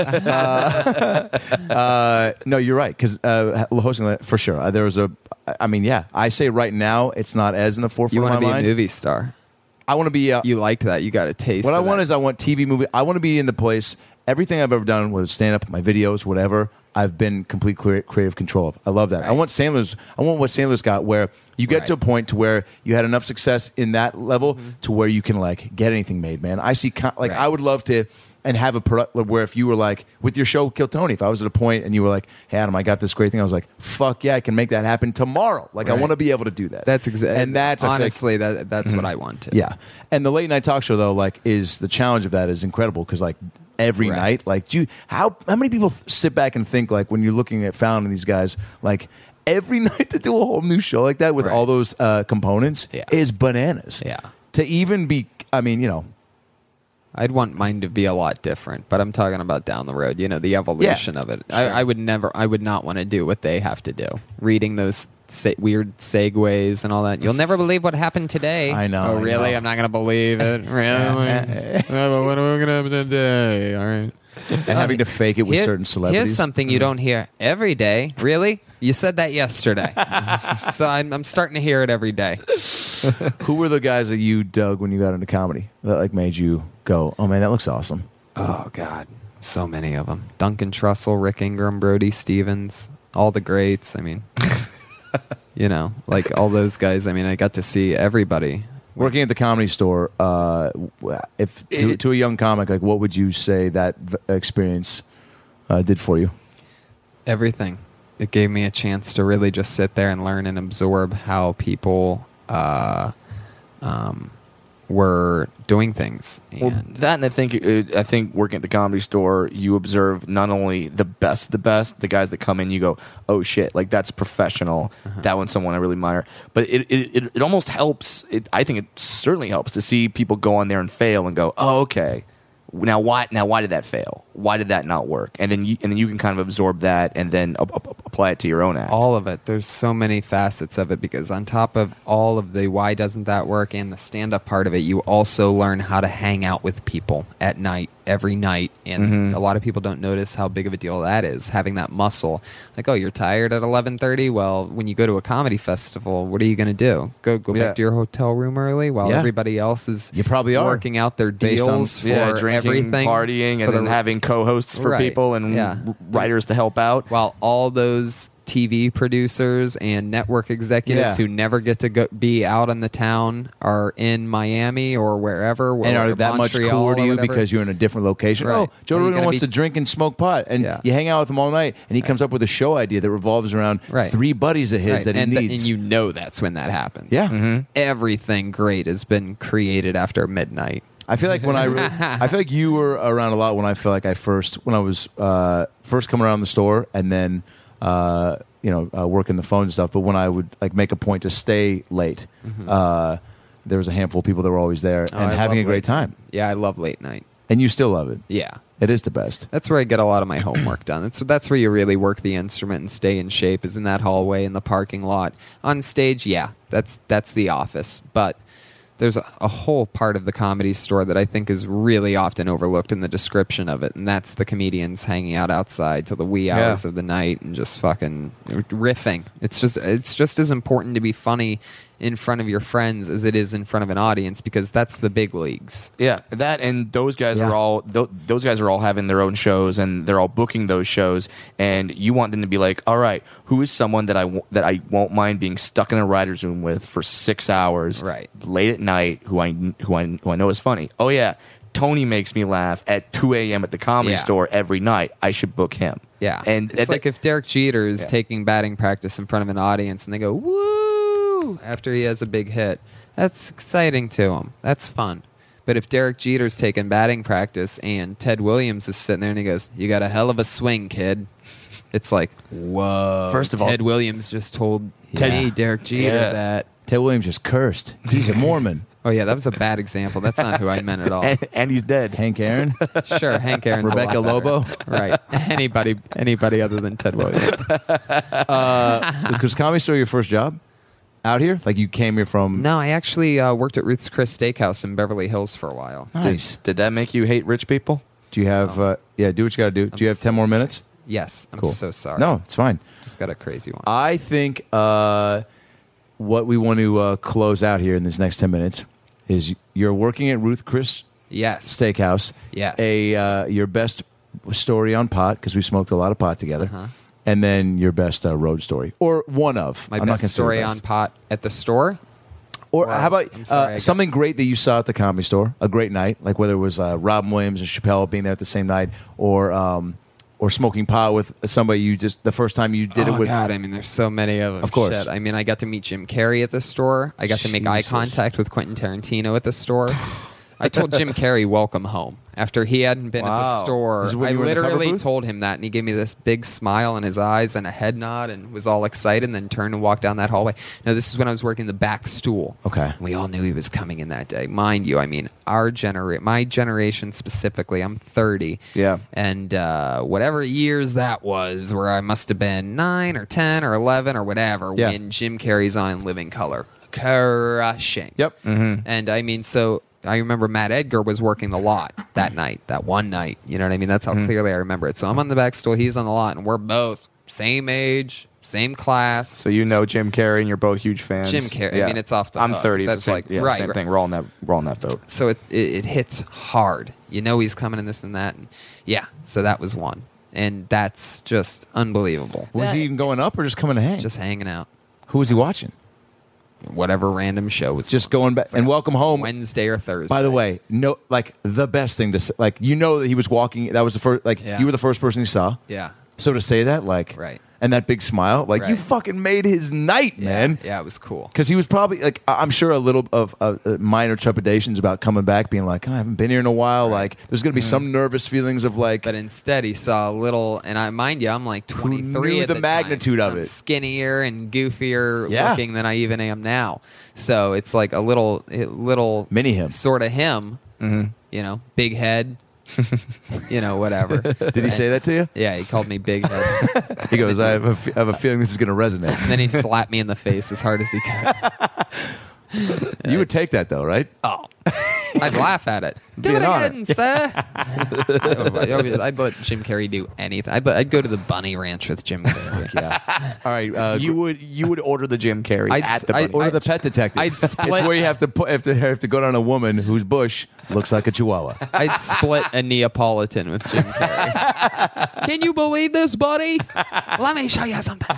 Uh, uh, no, you're right. Because uh, hosting that, for sure. Uh, there was a. I mean, yeah. I say right now it's not as in the forefront You want of to my be a mind. movie star? I want to be. Uh, You liked that? You got a taste. what I of want that. is I want T V movie. I want to be in the place. Everything I've ever done, whether stand up, my videos, whatever, I've been complete crea- creative control of. I love that. I Right. want Sandler's. I want what Sandler's got, where you get Right. to a point to where you had enough success in that level Mm-hmm. to where you can like get anything made. Man, I see. Con- like Right. I would love to. And have a product where if you were like with your show Kill Tony, if I was at a point and you were like, "Hey Adam, I got this great thing," I was like, "Fuck yeah, I can make that happen tomorrow." Like I Right. want to be able to do that. That's exactly. And that's I feel like- honestly that that's what I want to. yeah. And the late night talk show though, like, is the challenge of that is incredible because like every Right. night, like, do you, how how many people sit back and think like when you're looking at Fallon and these guys, like every night to do a whole new show like that with Right. all those uh, components Yeah. is bananas. Yeah. To even be, I mean, you know. I'd want mine to be a lot different, but I'm talking about down the road. You know, the evolution Yeah, of it. I, I would never. I would not want to do what they have to do. Reading those se- weird segues and all that. You'll never believe what happened today. I know, Oh, I really? know. I'm not going to believe it. Really? Oh, but what are we going to happen today? All right. And having to fake it with Here- certain celebrities. Here's something you don't hear every day. Really? You said that yesterday. So I'm, I'm starting to hear it every day. Who were the guys that you dug when you got into comedy that like made you go, oh man, that looks awesome? Oh, God. So many of them. Duncan Trussell, Rick Ingram, Brody Stevens, all the greats. I mean, you know, like all those guys. I mean, I got to see everybody. Working at the Comedy Store, uh, if to, It- to a young comic, like what would you say that v- experience uh, did for you? Everything. It gave me a chance to really just sit there and learn and absorb how people uh, um, were doing things. Well, And that and I think uh, I think working at the Comedy Store, you observe not only the best of the best, the guys that come in, you go, oh shit, like that's professional. Uh-huh. That one's someone I really admire. But it it, it, it almost helps. It, I think it certainly helps to see people go on there and fail and go, oh okay. Now why? Now why did that fail? Why did that not work? And then you and then you can kind of absorb that and then up, up, up- apply it to your own act. all of it. There's so many facets of it because on top of all of the why doesn't that work and the stand-up part of it, you also learn how to hang out with people at night, every night. And a lot of people don't notice how big of a deal that is, having that muscle. Like, oh, you're tired at eleven thirty? Well, when you go to a comedy festival, what are you going to do? Go go Yeah. back to your hotel room early while Yeah. everybody else is You probably are. working out their Based on- deals for yeah, drinking, everything. partying, for and the- then having co-hosts for Right. people and Yeah. r- writers to help out. while all those T V producers and network executives Yeah. who never get to go, be out in the town are in Miami or wherever. And or are that much Montreal cooler to or you whatever. because you're in a different location? Right. Oh, Joe Are you Rogan gonna wants be- to drink and smoke pot, and Yeah. you hang out with him all night, and he comes up with a show idea that revolves around Right. three buddies of his Right. that he and, th- needs. and you know that's when that happens. yeah, Everything great has been created after midnight. I feel like when I, re- I feel like you were around a lot when I feel like I first when I was uh, first coming around the store, and then uh, you know uh, working the phone and stuff. But when I would like make a point to stay late, uh, there was a handful of people that were always there Oh, and I having a love great late time. night. Yeah, I love late night. And you still love it. Yeah. It is the best. That's where I get a lot of my homework done. That's that's where you really work the instrument and stay in shape. Is in that hallway in the parking lot. On stage, yeah, that's that's the office. But there's a, a whole part of the Comedy Store that I think is really often overlooked in the description of it, and that's the comedians hanging out outside till the wee hours Yeah. of the night and just fucking riffing. It's just it's just as important to be funny in front of your friends as it is in front of an audience because that's the big leagues. Yeah, that and those guys Yeah. are all th- those guys are all having their own shows and they're all booking those shows, and you want them to be like, all right, who is someone that I w- that I won't mind being stuck in a writer's room with for six hours, Right. late at night, who I who I who I know is funny. Oh yeah, Tony makes me laugh at two a.m. at the Comedy Yeah. Store every night. I should book him. Yeah, and it's at like the- if Derek Jeter is Yeah. taking batting practice in front of an audience and they go woo after he has a big hit. That's exciting to him. That's fun. But if Derek Jeter's taking batting practice and Ted Williams is sitting there and he goes, "You got a hell of a swing, kid," it's like, whoa. First of all- Ted Williams just told Yeah. me, Derek Jeter, Yeah. that. Ted Williams just cursed. He's a Mormon. Oh yeah, that was a bad example. That's not who I meant at all. and, and he's dead. Hank Aaron, Sure, Hank Aaron's a Rebecca lot better. Lobo. Right. Anybody, anybody other than Ted Williams. Because Comedy Store your first job out here? Like you came here from? No, I actually uh, worked at Ruth's Chris Steakhouse in Beverly Hills for a while. Nice. Did, did that make you hate rich people? Do you have? Uh, yeah, do what you got to do. Do you have so ten more sorry. minutes? Yes, I'm Cool. so sorry. No, it's fine. Just got a crazy one. I think uh, what we want to uh, close out here in this next ten minutes is you're working at Ruth Chris yes. Steakhouse. Yes. A uh, your best story on pot because we smoked a lot of pot together, Uh-huh. and then your best uh, road story or one of. My I'm not best gonna say story best. on pot at the store. Or Wow. how about I'm sorry, I uh, got- something great that you saw at the Comedy Store? A great night, like whether it was uh, Robin Williams and Chappelle being there at the same night, or um, or smoking pot with somebody you just the first time you did oh it with. God, I mean, there's so many of them. Of course. Shit. I mean, I got to meet Jim Carrey at the store. I got to make eye Jesus. contact with Quentin Tarantino at the store. I told Jim Carrey, welcome home. After he hadn't been at the Wow. store, This is when I you were in the cover literally booth? told him that, and he gave me this big smile in his eyes and a head nod and was all excited, and then turned and walked down that hallway. Now, this is when I was working the back stool. Okay. We all knew he was coming in that day. Mind you, I mean, our genera- my generation specifically, I'm thirty. Yeah. And uh, whatever years that was, where I must have been nine or ten or eleven or whatever, Yeah. when Jim Carrey's on in Living Color. Crushing. Yep. And I mean, so I remember Matt Edgar was working the lot that night, that one night. You know what I mean? That's how clearly I remember it. So I'm on the back stool, he's on the lot, and we're both same age, same class. So you know Jim Carrey, and you're both huge fans. Jim Carrey, I mean, it's off the I'm hook. thirty. That's so same, like- yeah, right, same right. thing. We're all in that. We're all in that boat. So it, it it hits hard. You know he's coming in this and that. And yeah, so that was one. And that's just unbelievable. Was he even going up or just coming to hang? Just hanging out. Who was he watching? Whatever random show was Just going going back and welcome home. Wednesday or Thursday. By the way, no, like the best thing to say, like you know that he was walking. That was the first, like Yeah. you were the first person he saw. Yeah. So to say that, like, Right. and that big smile, like you Right. fucking made his night, man. Yeah, it was cool. Because he was probably like, I- I'm sure a little of uh, uh, minor trepidations about coming back, being like, oh, I haven't been here in a while. Like, there's going to be some nervous feelings of like, But instead, he saw a little, and I mind you, I'm like twenty-three. knew at the the magnitude time. of I'm it. skinnier and goofier Yeah. looking than I even am now. So it's like a little, a little Mini him. sort of him. Mm-hmm. You know, big head. you know, whatever. did he say that to you? Yeah, he called me big head. He goes, I have a, f- I have a feeling this is going to resonate. And then he slapped me in the face as hard as he could. You would take that though, right? Oh. I'd laugh at it. Do Be it an honor. again, sir. I'd let Jim Carrey do anything. I'd, I'd go to the Bunny Ranch with Jim Carrey. Yeah. All right. Uh, You would you would order the Jim Carrey I'd at s- the I'd- bunny. Or the pet detective. I'd It's split- where you have to put have to have to go down a woman whose bush looks like a chihuahua. I'd split a Neapolitan with Jim Carrey. Can you believe this, buddy? Let me show you something.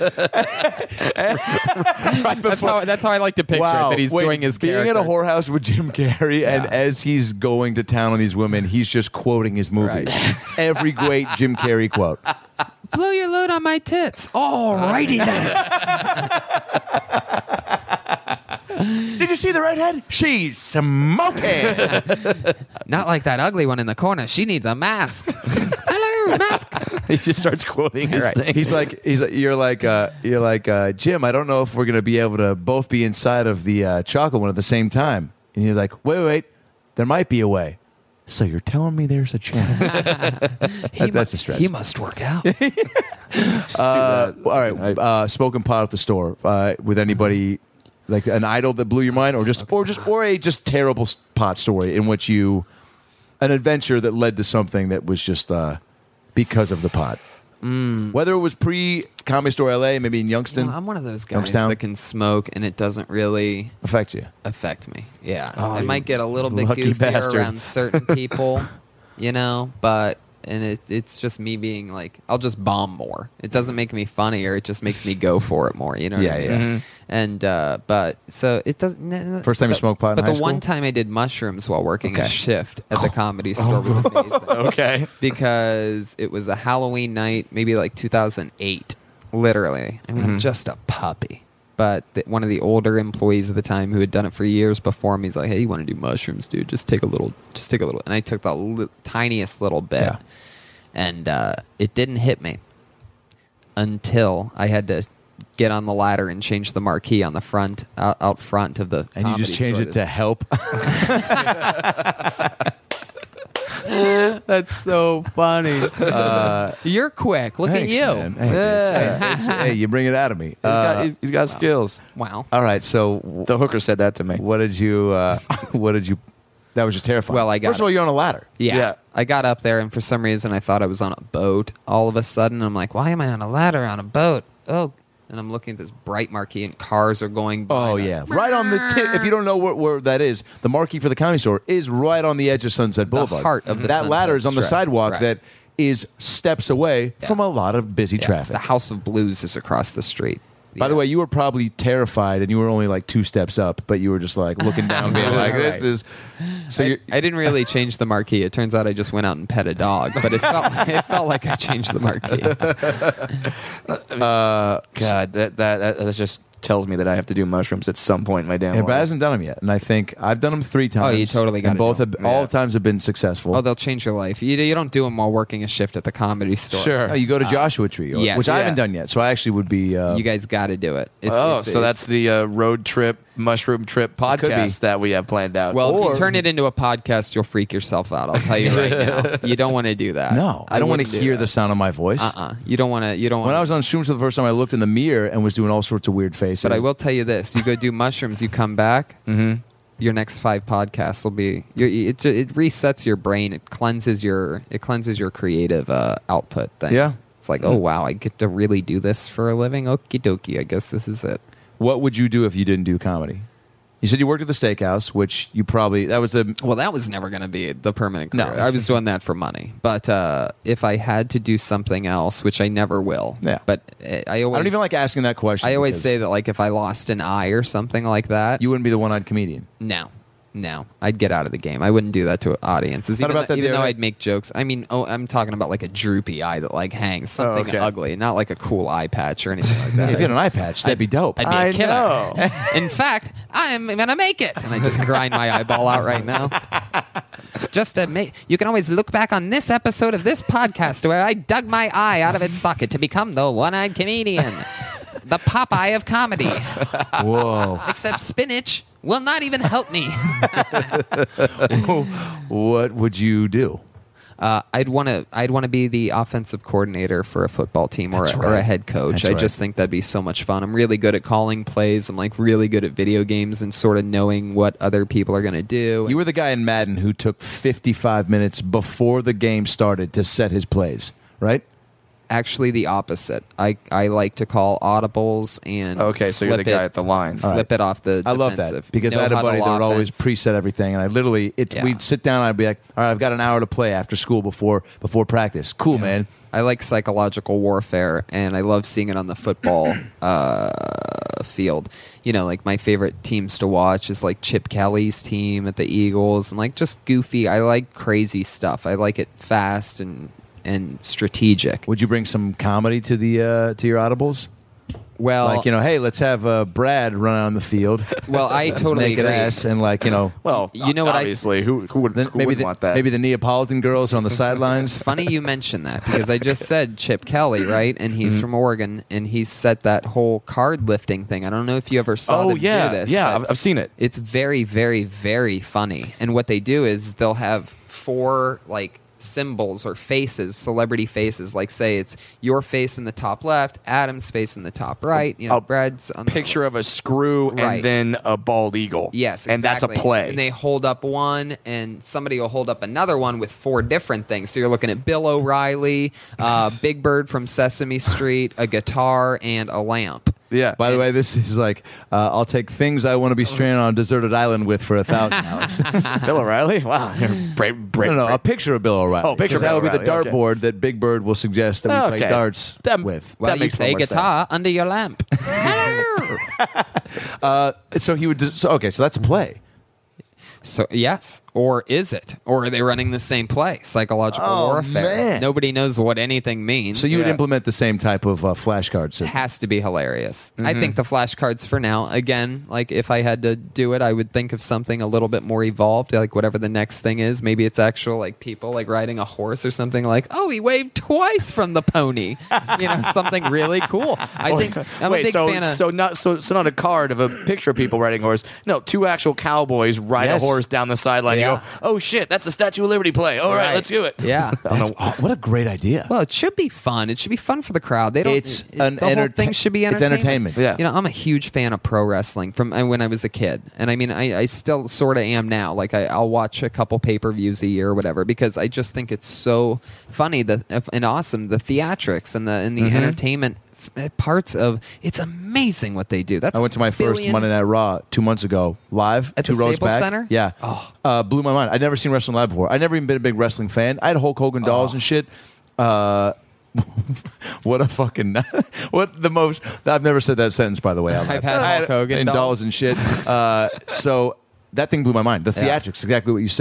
that's how that's how I like to picture it, that he's Wait, doing his being character. at a whorehouse with Jim Carrey, and Yeah. as he's going to town on these women, he's just quoting his movies. Every great Jim Carrey quote. Blow your load on my tits. Alrighty then. Did you see the redhead? She's smoking. Not like that ugly one in the corner. She needs a mask. Hello, mask. he just starts quoting his Right. thing. He's like, he's like, you're like, uh, you're like, uh, Jim. I don't know if we're gonna be able to both be inside of the uh, chocolate one at the same time. And you're like, wait, wait, wait, there might be a way. So you're telling me there's a chance? That- that's a stretch. He must work out. Uh, all right, uh, smoking pot at the store uh, with anybody, like an idol that blew your mind, or just, or just, or a just terrible s- pot story in which you, an adventure that led to something that was just uh, because of the pot. Mm. Whether it was pre Comedy Store L A, maybe in Youngston, No, I'm one of those guys Youngstown? that can smoke and it doesn't really affect you. affect me. Yeah. Oh, I you might get a little bit lucky goofier bastard. around certain people, you know, but and it, it's just me being like, I'll just bomb more. It doesn't make me funnier. It just makes me go for it more. You know what Yeah, I mean? yeah. Mm-hmm. And, uh, but, so it doesn't. n- First time you the- smoked pot in But high the one school? time I did mushrooms while working Okay. a shift at the comedy store was amazing. okay. Because it was a Halloween night, maybe like two thousand eight, literally. I mean, Mm-hmm. I'm just a puppy. But the, one of the older employees at the time who had done it for years before me, he's like, "Hey, you want to do mushrooms, dude? Just take a little, just take a little." And I took the li- tiniest little bit, Yeah. and uh, it didn't hit me until I had to get on the ladder and change the marquee on the front, out, out front of the. And you just comedy changed store it to help. That's so funny. You're quick. Look Uh, Thanks, at you. man. Hey, it's- hey, it's- hey, you bring it out of me. He's got, Uh, he's, he's got skills. Wow. all right, so w- The hooker said that to me. what did you? Uh, what did you? That was just terrifying. Well, I got First of all, it. you're on a ladder. Yeah. Yeah. I got up there, and for some reason, I thought I was on a boat. All of a sudden, I'm like, why am I on a ladder on a boat? Oh. And I'm looking at this bright marquee, and cars are going by. Oh and yeah, right on the tip. If you don't know where, where that is, the marquee for the Comedy Store is right on the edge of Sunset Boulevard. heart of the that Sunset ladder is on the Strip. sidewalk Right. that is steps away Yeah. from a lot of busy Yeah, traffic. The House of Blues is across the street. By the Yeah. way, you were probably terrified, and you were only like two steps up, but you were just like looking down, being like, "This Right. is." So I, you're, I didn't really change the marquee. It turns out I just went out and pet a dog, but it felt it felt like I changed the marquee. God, that, that, that that's just tells me that I have to do mushrooms at some point in my damn Yeah, life. but hasn't done them yet, and I think I've done them three times. Oh, you totally gotta and both do have, 'em. all Yeah. times have been successful. Oh, they'll change your life. You, you don't do them while working a shift at the Comedy Store. Sure. Oh, you go to Joshua Tree, or- yes. which I Yeah. haven't done yet, so I actually would be. Uh, You guys got to do it. It's- Oh, it's- so it's- that's the uh, road trip, mushroom trip could be. podcast that we have planned out. Well, if Or- you turn it into a podcast, you'll freak yourself out. I'll tell you right now. You don't want to do that. no, I, don't want to wouldn't do hear that. the sound of my voice. Uh-uh. You don't want to. You don't want. When I was on shrooms for the first time, I looked in the mirror and was doing all sorts of weird faces. But I will tell you this: you go do mushrooms, you come back. Mm-hmm. Your next five podcasts will be. you it, it resets your brain. It cleanses your. It cleanses your creative uh, output. Thing. Yeah. It's like, oh wow, I get to really do this for a living. Okie dokie. I guess this is it. What would you do if you didn't do comedy? You said you worked at the steakhouse, which you probably that was the Well, that was never going to be the permanent career. No. I was doing that for money. But uh, if I had to do something else, which I never will. Yeah. But uh, I always. I don't even like asking that question. I always because say that, like, if I lost an eye or something like that, you wouldn't be the one-eyed comedian. no, no, I'd get out of the game. I wouldn't do that to audiences. What Even, about though, that even the though other- I'd make jokes. I mean, oh, I'm talking about like a droopy eye that like hangs, something okay. ugly, not like a cool eye patch or anything like that. If you had an eye patch, that'd be dope. I'd be I a killer. know. In fact, I'm gonna make it, and I just grind my eyeball out right now. Just to make, you can always look back on this episode of this podcast where I dug my eye out of its socket to become the one-eyed comedian, the Popeye of comedy. Whoa. Except spinach will not even help me. What would you do? Uh, I'd want to. I'd want to be the offensive coordinator for a football team or, That's a, or a right. head coach. That's I right. just think that'd be so much fun. I'm really good at calling plays. I'm like really good at video games and sort of knowing what other people are going to do. You were the guy in Madden who took fifty-five minutes before the game started to set his plays, right? Actually, the opposite. I, I like to call audibles and Okay, so you're the flip guy it- at the line. All right. Flip it off the. I love defensive. that because Know I had a huddle buddy that would always offense. preset everything, and I literally it. Yeah. We'd sit down, and I'd be like, "All right, I've got an hour to play after school before before practice." Cool, man. I like psychological warfare, and I love seeing it on the football uh, field. You know, like my favorite teams to watch is like Chip Kelly's team at the Eagles, and like just goofy. I like crazy stuff. I like it fast and and strategic. Would you bring some comedy to the uh, to your audibles? Well, Like, you know, hey, let's have uh, Brad run on the field. well, I His totally naked agree. ass, and like, you know, Well, You know what I- obviously, who who would then who maybe wouldn't the, want that? maybe the Neapolitan girls on the sidelines. Funny you mention that because I just said Chip Kelly, right? And he's Mm-hmm. from Oregon, and he set that whole card lifting thing. I don't know if you ever saw oh them yeah, do this. yeah, but I've, I've seen it. It's very, very, very funny. And what they do is they'll have four like symbols or faces, celebrity faces. Like say it's your face in the top left, Adam's face in the top right. You know, A Brad's on the Picture of a screw Right. and then a bald eagle. Yes, exactly. and that's a play. And they hold up one, and somebody will hold up another one with four different things. So you're looking at Bill O'Reilly, uh, Big Bird from Sesame Street, a guitar, and a lamp. yeah. By the way, this is like uh, I'll take things I want to be stranded on a deserted island with for a thousand, Alex. Bill O'Reilly. Wow, you're brave, brave, no, no, brave. a picture of Bill O'Reilly. Oh, picture 'Cause of that Bill would be the O'Reilly, okay. dartboard that Big Bird will suggest that we play Okay. darts That- with. Well, That you makes play more guitar under your lamp. Uh, so he would. do- So okay, so that's a play. So yes, or is it? Or are they running the same play? Psychological Oh, warfare. man. Nobody knows what anything means. So you would Yeah. implement the same type of uh, flashcard system. has to be hilarious. I Mm-hmm. think the flashcards for now. Again, like if I had to do it, I would think of something a little bit more evolved, like whatever the next thing is. Maybe it's actual like people like riding a horse or something. Like, oh, he waved twice from the pony. You know, something really cool. I think I'm Wait, a big so fan of. so not so so not a card of a picture of people riding a horse. No, two actual cowboys ride Yes. a horse down the sideline. Yeah. You go, oh shit, that's the Statue of Liberty play. All right, Right. let's do it. Yeah. That's- oh, what a great idea. Well, it should be fun. It should be fun for the crowd. They don't. It's it- an the whole enterta- thing should be it's entertainment. entertainment. Yeah. You know, I'm a huge fan of pro wrestling from uh, when I was a kid, and I mean, I, I still sort of am now. Like, I, I'll watch a couple pay per views a year or whatever because I just think it's so funny the, and awesome. The theatrics and the and the entertainment f- parts of it's amazing what they do. That's I went to my first billion- Monday Night Raw two months ago, live, At two the rows Staples back. Center? Yeah, uh, blew my mind. I'd never seen wrestling live before. I'd never even been a big wrestling fan. I had Hulk Hogan dolls and shit. Uh, what a fucking what the most. I've never said that sentence, by the way. out loud. I've had I Hulk Hogan and dolls. dolls and shit. Uh, so that thing blew my mind. The Yeah. theatrics, exactly what you said.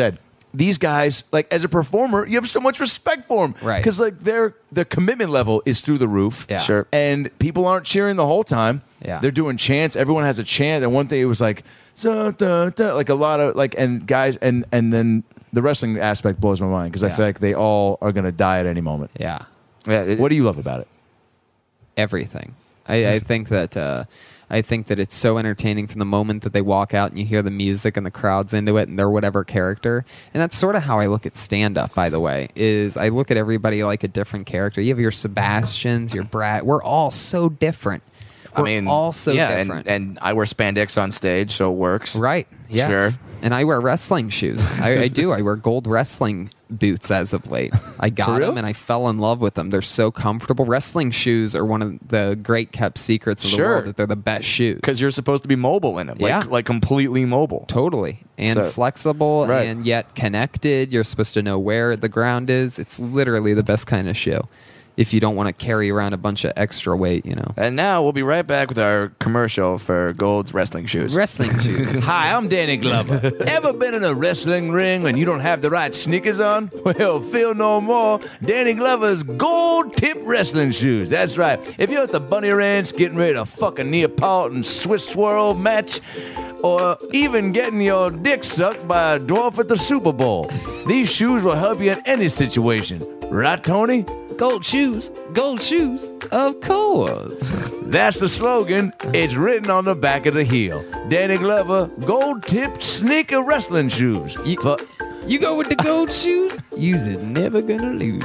these guys, like as a performer, you have so much respect for them, Right. Because like their their commitment level is through the roof, Yeah. Sure. and people aren't cheering the whole time. Yeah. They're doing chants. Everyone has a chant. And one day it was like, "Za, da, da," like a lot of like, and guys, and and then the wrestling aspect blows my mind because I Yeah. feel like they all are going to die at any moment. Yeah. Yeah, it- What do you love about it? Everything. I, I think that uh, I think that it's so entertaining from the moment that they walk out and you hear the music and the crowd's into it and they're whatever character. And that's sort of how I look at stand up, by the way, is I look at everybody like a different character. You have your Sebastians, your Brad. We're all so different. I We're mean, all so yeah, different. And, and I wear spandex on stage, so it works. Right. Yes. Sure. And I wear wrestling shoes. I, I do. I wear gold wrestling boots as of late. I got real? them and I fell in love with them. They're so comfortable. Wrestling shoes are one of the great kept secrets of the Sure. world, that they're the best shoes. Because you're supposed to be mobile in it, like, Yeah. like completely mobile. Totally. And So- flexible Right. and yet connected. You're supposed to know where the ground is. It's literally the best kind of shoe. If you don't want to carry around a bunch of extra weight, you know. And now we'll be right back with our commercial for Gold's wrestling shoes. Wrestling shoes. Hi, I'm Danny Glover. Ever been in a wrestling ring and you don't have the right sneakers on? Well, feel no more. Danny Glover's gold tip wrestling shoes. That's right. If you're at the Bunny Ranch getting ready to fuck a Neapolitan Swiss swirl match, or even getting your dick sucked by a dwarf at the Super Bowl, these shoes will help you in any situation. Right, Tony? Gold shoes. Gold shoes. Of course. That's the slogan. It's written on the back of the heel. Danny Glover, gold-tipped sneaker wrestling shoes. You- For- You go with the gold shoes? You's is never gonna lose.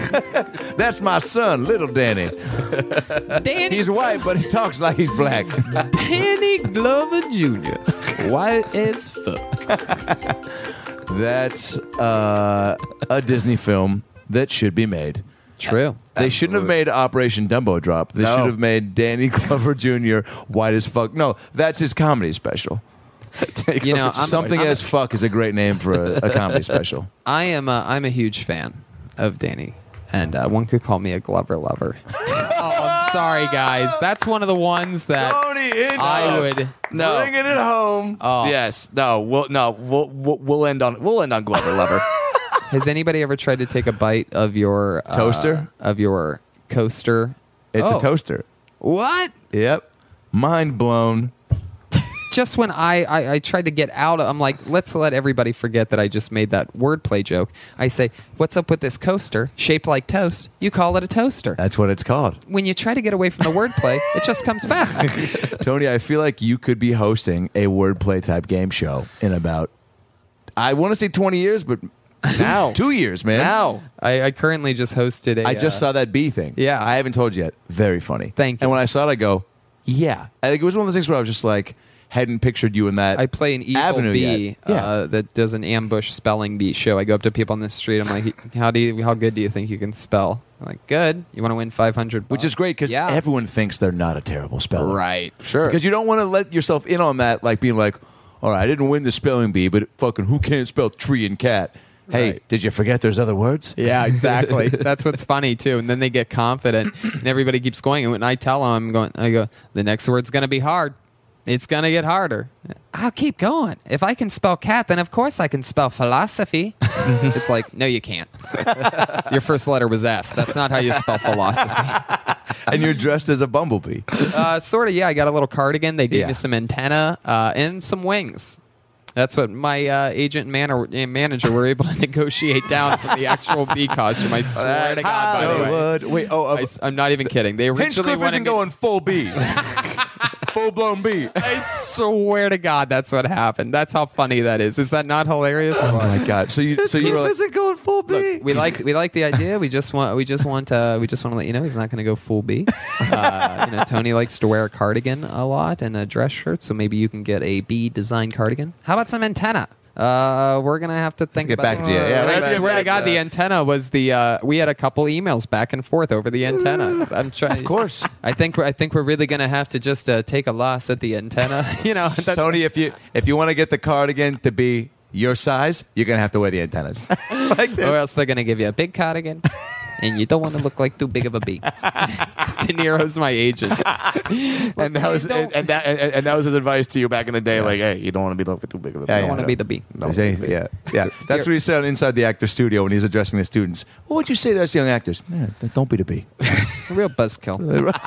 that's my son, little Danny. Danny, He's white, but he talks like he's black. Danny Glover Junior White as fuck. That's uh, a Disney film that should be made. True. They shouldn't have made Operation Dumbo Drop. They No. should have made Danny Glover Junior white as fuck. No, that's his comedy special. You know, I'm, Something I'm, as fuck is a great name for a, a comedy special. I am a, I'm a huge fan of Danny, and uh, one could call me a Glover lover. Oh, I'm sorry, guys. That's one of the ones that Tony, it's I would. No. bringing it home. Oh, Yes. No. We'll no. We'll, we'll we'll end on we'll end on Glover Lover. Has anybody ever tried to take a bite of your uh, Toaster? Of your coaster? It's Oh. a toaster. What? Yep. Mind blown. Just when I, I, I tried to get out, I'm like, let's let everybody forget that I just made that wordplay joke. I say, what's up with this coaster shaped like toast? You call it a toaster. That's what it's called. When you try to get away from the wordplay, it just comes back. Tony, I feel like you could be hosting a wordplay type game show in about, I want to say twenty years, but two, Now. two years, man. Now. I, I currently just hosted a. I just uh, saw that bee thing. Yeah. I haven't told you yet. Very funny. Thank you. And when I saw it, I go, yeah. I think it was one of those things where I was just like, hadn't pictured you in that I play an evil avenue bee yet. Yeah. uh, that does an ambush spelling bee show. I go up to people on the street. I'm like, how do you, how good do you think you can spell? I'm like, good. You want to win five hundred, Which is great because Yeah. everyone thinks they're not a terrible speller. right. Sure. Because you don't want to let yourself in on that, like being like, all right, I didn't win the spelling bee, but fucking who can't spell tree and cat? Hey, Right. did you forget there's other words? Yeah, exactly. That's what's funny too. And then they get confident, and everybody keeps going. And when I tell them, I'm going, I go, the next word's going to be hard. It's going to get harder. I'll keep going. If I can spell cat, then of course I can spell philosophy. It's like, no, you can't. Your first letter was F. That's not how you spell philosophy. And you're dressed as a bumblebee. Uh, sort of, yeah. I got a little cardigan. They gave Yeah. me some antenna uh, and some wings. That's what my uh, agent man- or, uh, manager were able to negotiate down from the actual bee costume. I swear to God, by the way. Hollywood. Wait, oh, I, uh, am not even kidding. They originally Hinchcliffe wanted isn't me- going full bee. Full blown bee. I swear to God, that's what happened. That's how funny that is. Is that not hilarious? Oh my god! So you, so you were like, isn't going full B. Look, we like we like the idea. We just want we just want uh, we just want to let you know he's not going to go full B. Uh, you know, Tony likes to wear a cardigan a lot and a dress shirt, so maybe you can get a B design cardigan. How about some antenna? Uh, we're gonna have to think get about back to you. Yeah, And I let's get swear to back God, to the that. antenna was the. Uh, we had a couple emails back and forth over the antenna. I'm trying. Of course. I think we're, I think we're really gonna have to just uh, take a loss at the antenna. You know, that's, Tony, if you if you want to get the cardigan to be your size, you're gonna have to wear the antennas. like or this. else they're gonna give you a big cardigan, and you don't want to look like too big of a bee. De Niro's my agent. and that was and, and that and, and that was his advice to you back in the day. Like, hey, you don't want to be looking too big of a bee. I Yeah, don't yeah, want to no. be the bee. No. Is anything- yeah, yeah. That's what he said inside the actor studio when he's addressing the students. What would you say to us young actors? Man, don't be the bee. A real buzzkill.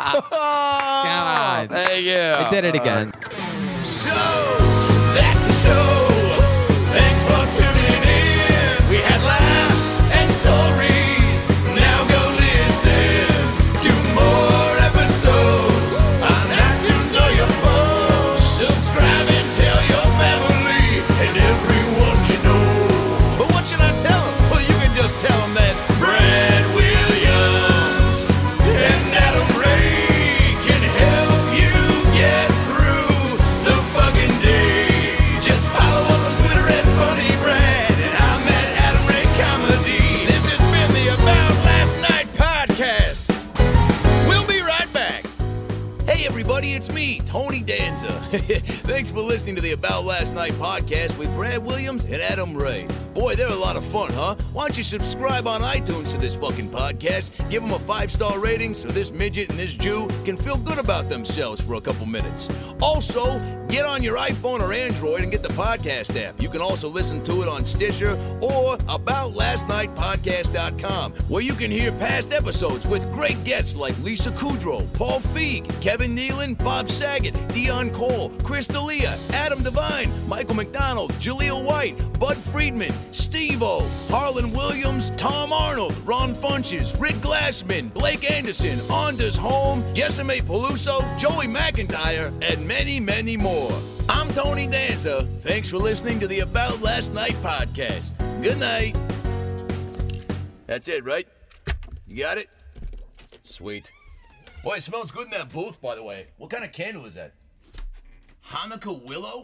God. Hey, yeah. I did it again. So, that's the show. Thanks for tuning in. We had laughs and stories. Now go listen to more episodes on iTunes or your phone. Subscribe and tell your family and everyone you know. But what should I tell them? Well, you can just tell them that Brad Williams and Adam Ray can help you get through the fucking day. Just follow us on Twitter at Funny Brad, and I'm at Adam Ray Comedy. This has been the About Last Night podcast. We'll be right back. Hey everybody, it's me, Tony Danza. Thanks for listening to the About Last Night podcast with Brad Williams and Adam Ray. Boy, they're a lot of fun, huh? Why don't you subscribe on iTunes to this fucking podcast? Give them a five-star rating so this midget and this Jew can feel good about themselves for a couple minutes. Also, get on your iPhone or Android and get the podcast app. You can also listen to it on Stitcher or about last night podcast dot com, where you can hear past episodes with great guests like Lisa Kudrow, Paul Feig, Kevin Nealon, Bob Saget, Dion Cole, Chris D'Elia, Adam Devine, Michael McDonald, Jaleel White, Bud Friedman, Steve-O, Harlan Williams, Tom Arnold, Ron Funches, Rick Glassman, Blake Anderson, Anders Holm, Jessime Peluso, Joey McIntyre, and many, many more. I'm Tony Danza. Thanks for listening to the About Last Night podcast. Good night. That's it, right? You got it? Sweet. Boy, it smells good in that booth, by the way. What kind of candle is that? Hanukkah willow?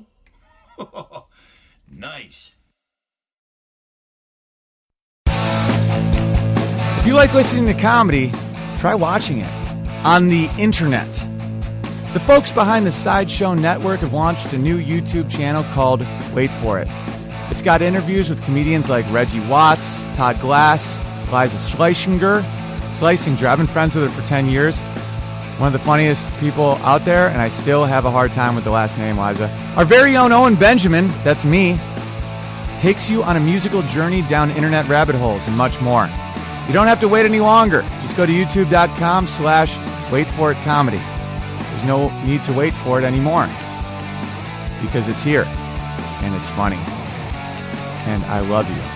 Nice. If you like listening to comedy, try watching it on the internet. The folks behind the Sideshow Network have launched a new YouTube channel called Wait For It. It's got interviews with comedians like Reggie Watts, Todd Glass, Liza Schlesinger. Schlesinger, I've been friends with her for ten years. One of the funniest people out there, and I still have a hard time with the last name, Liza. Our very own Owen Benjamin, that's me, takes you on a musical journey down internet rabbit holes and much more. You don't have to wait any longer. Just go to youtube.com slash wait for it comedy. There's no need to wait for it anymore because it's here and it's funny. And I love you.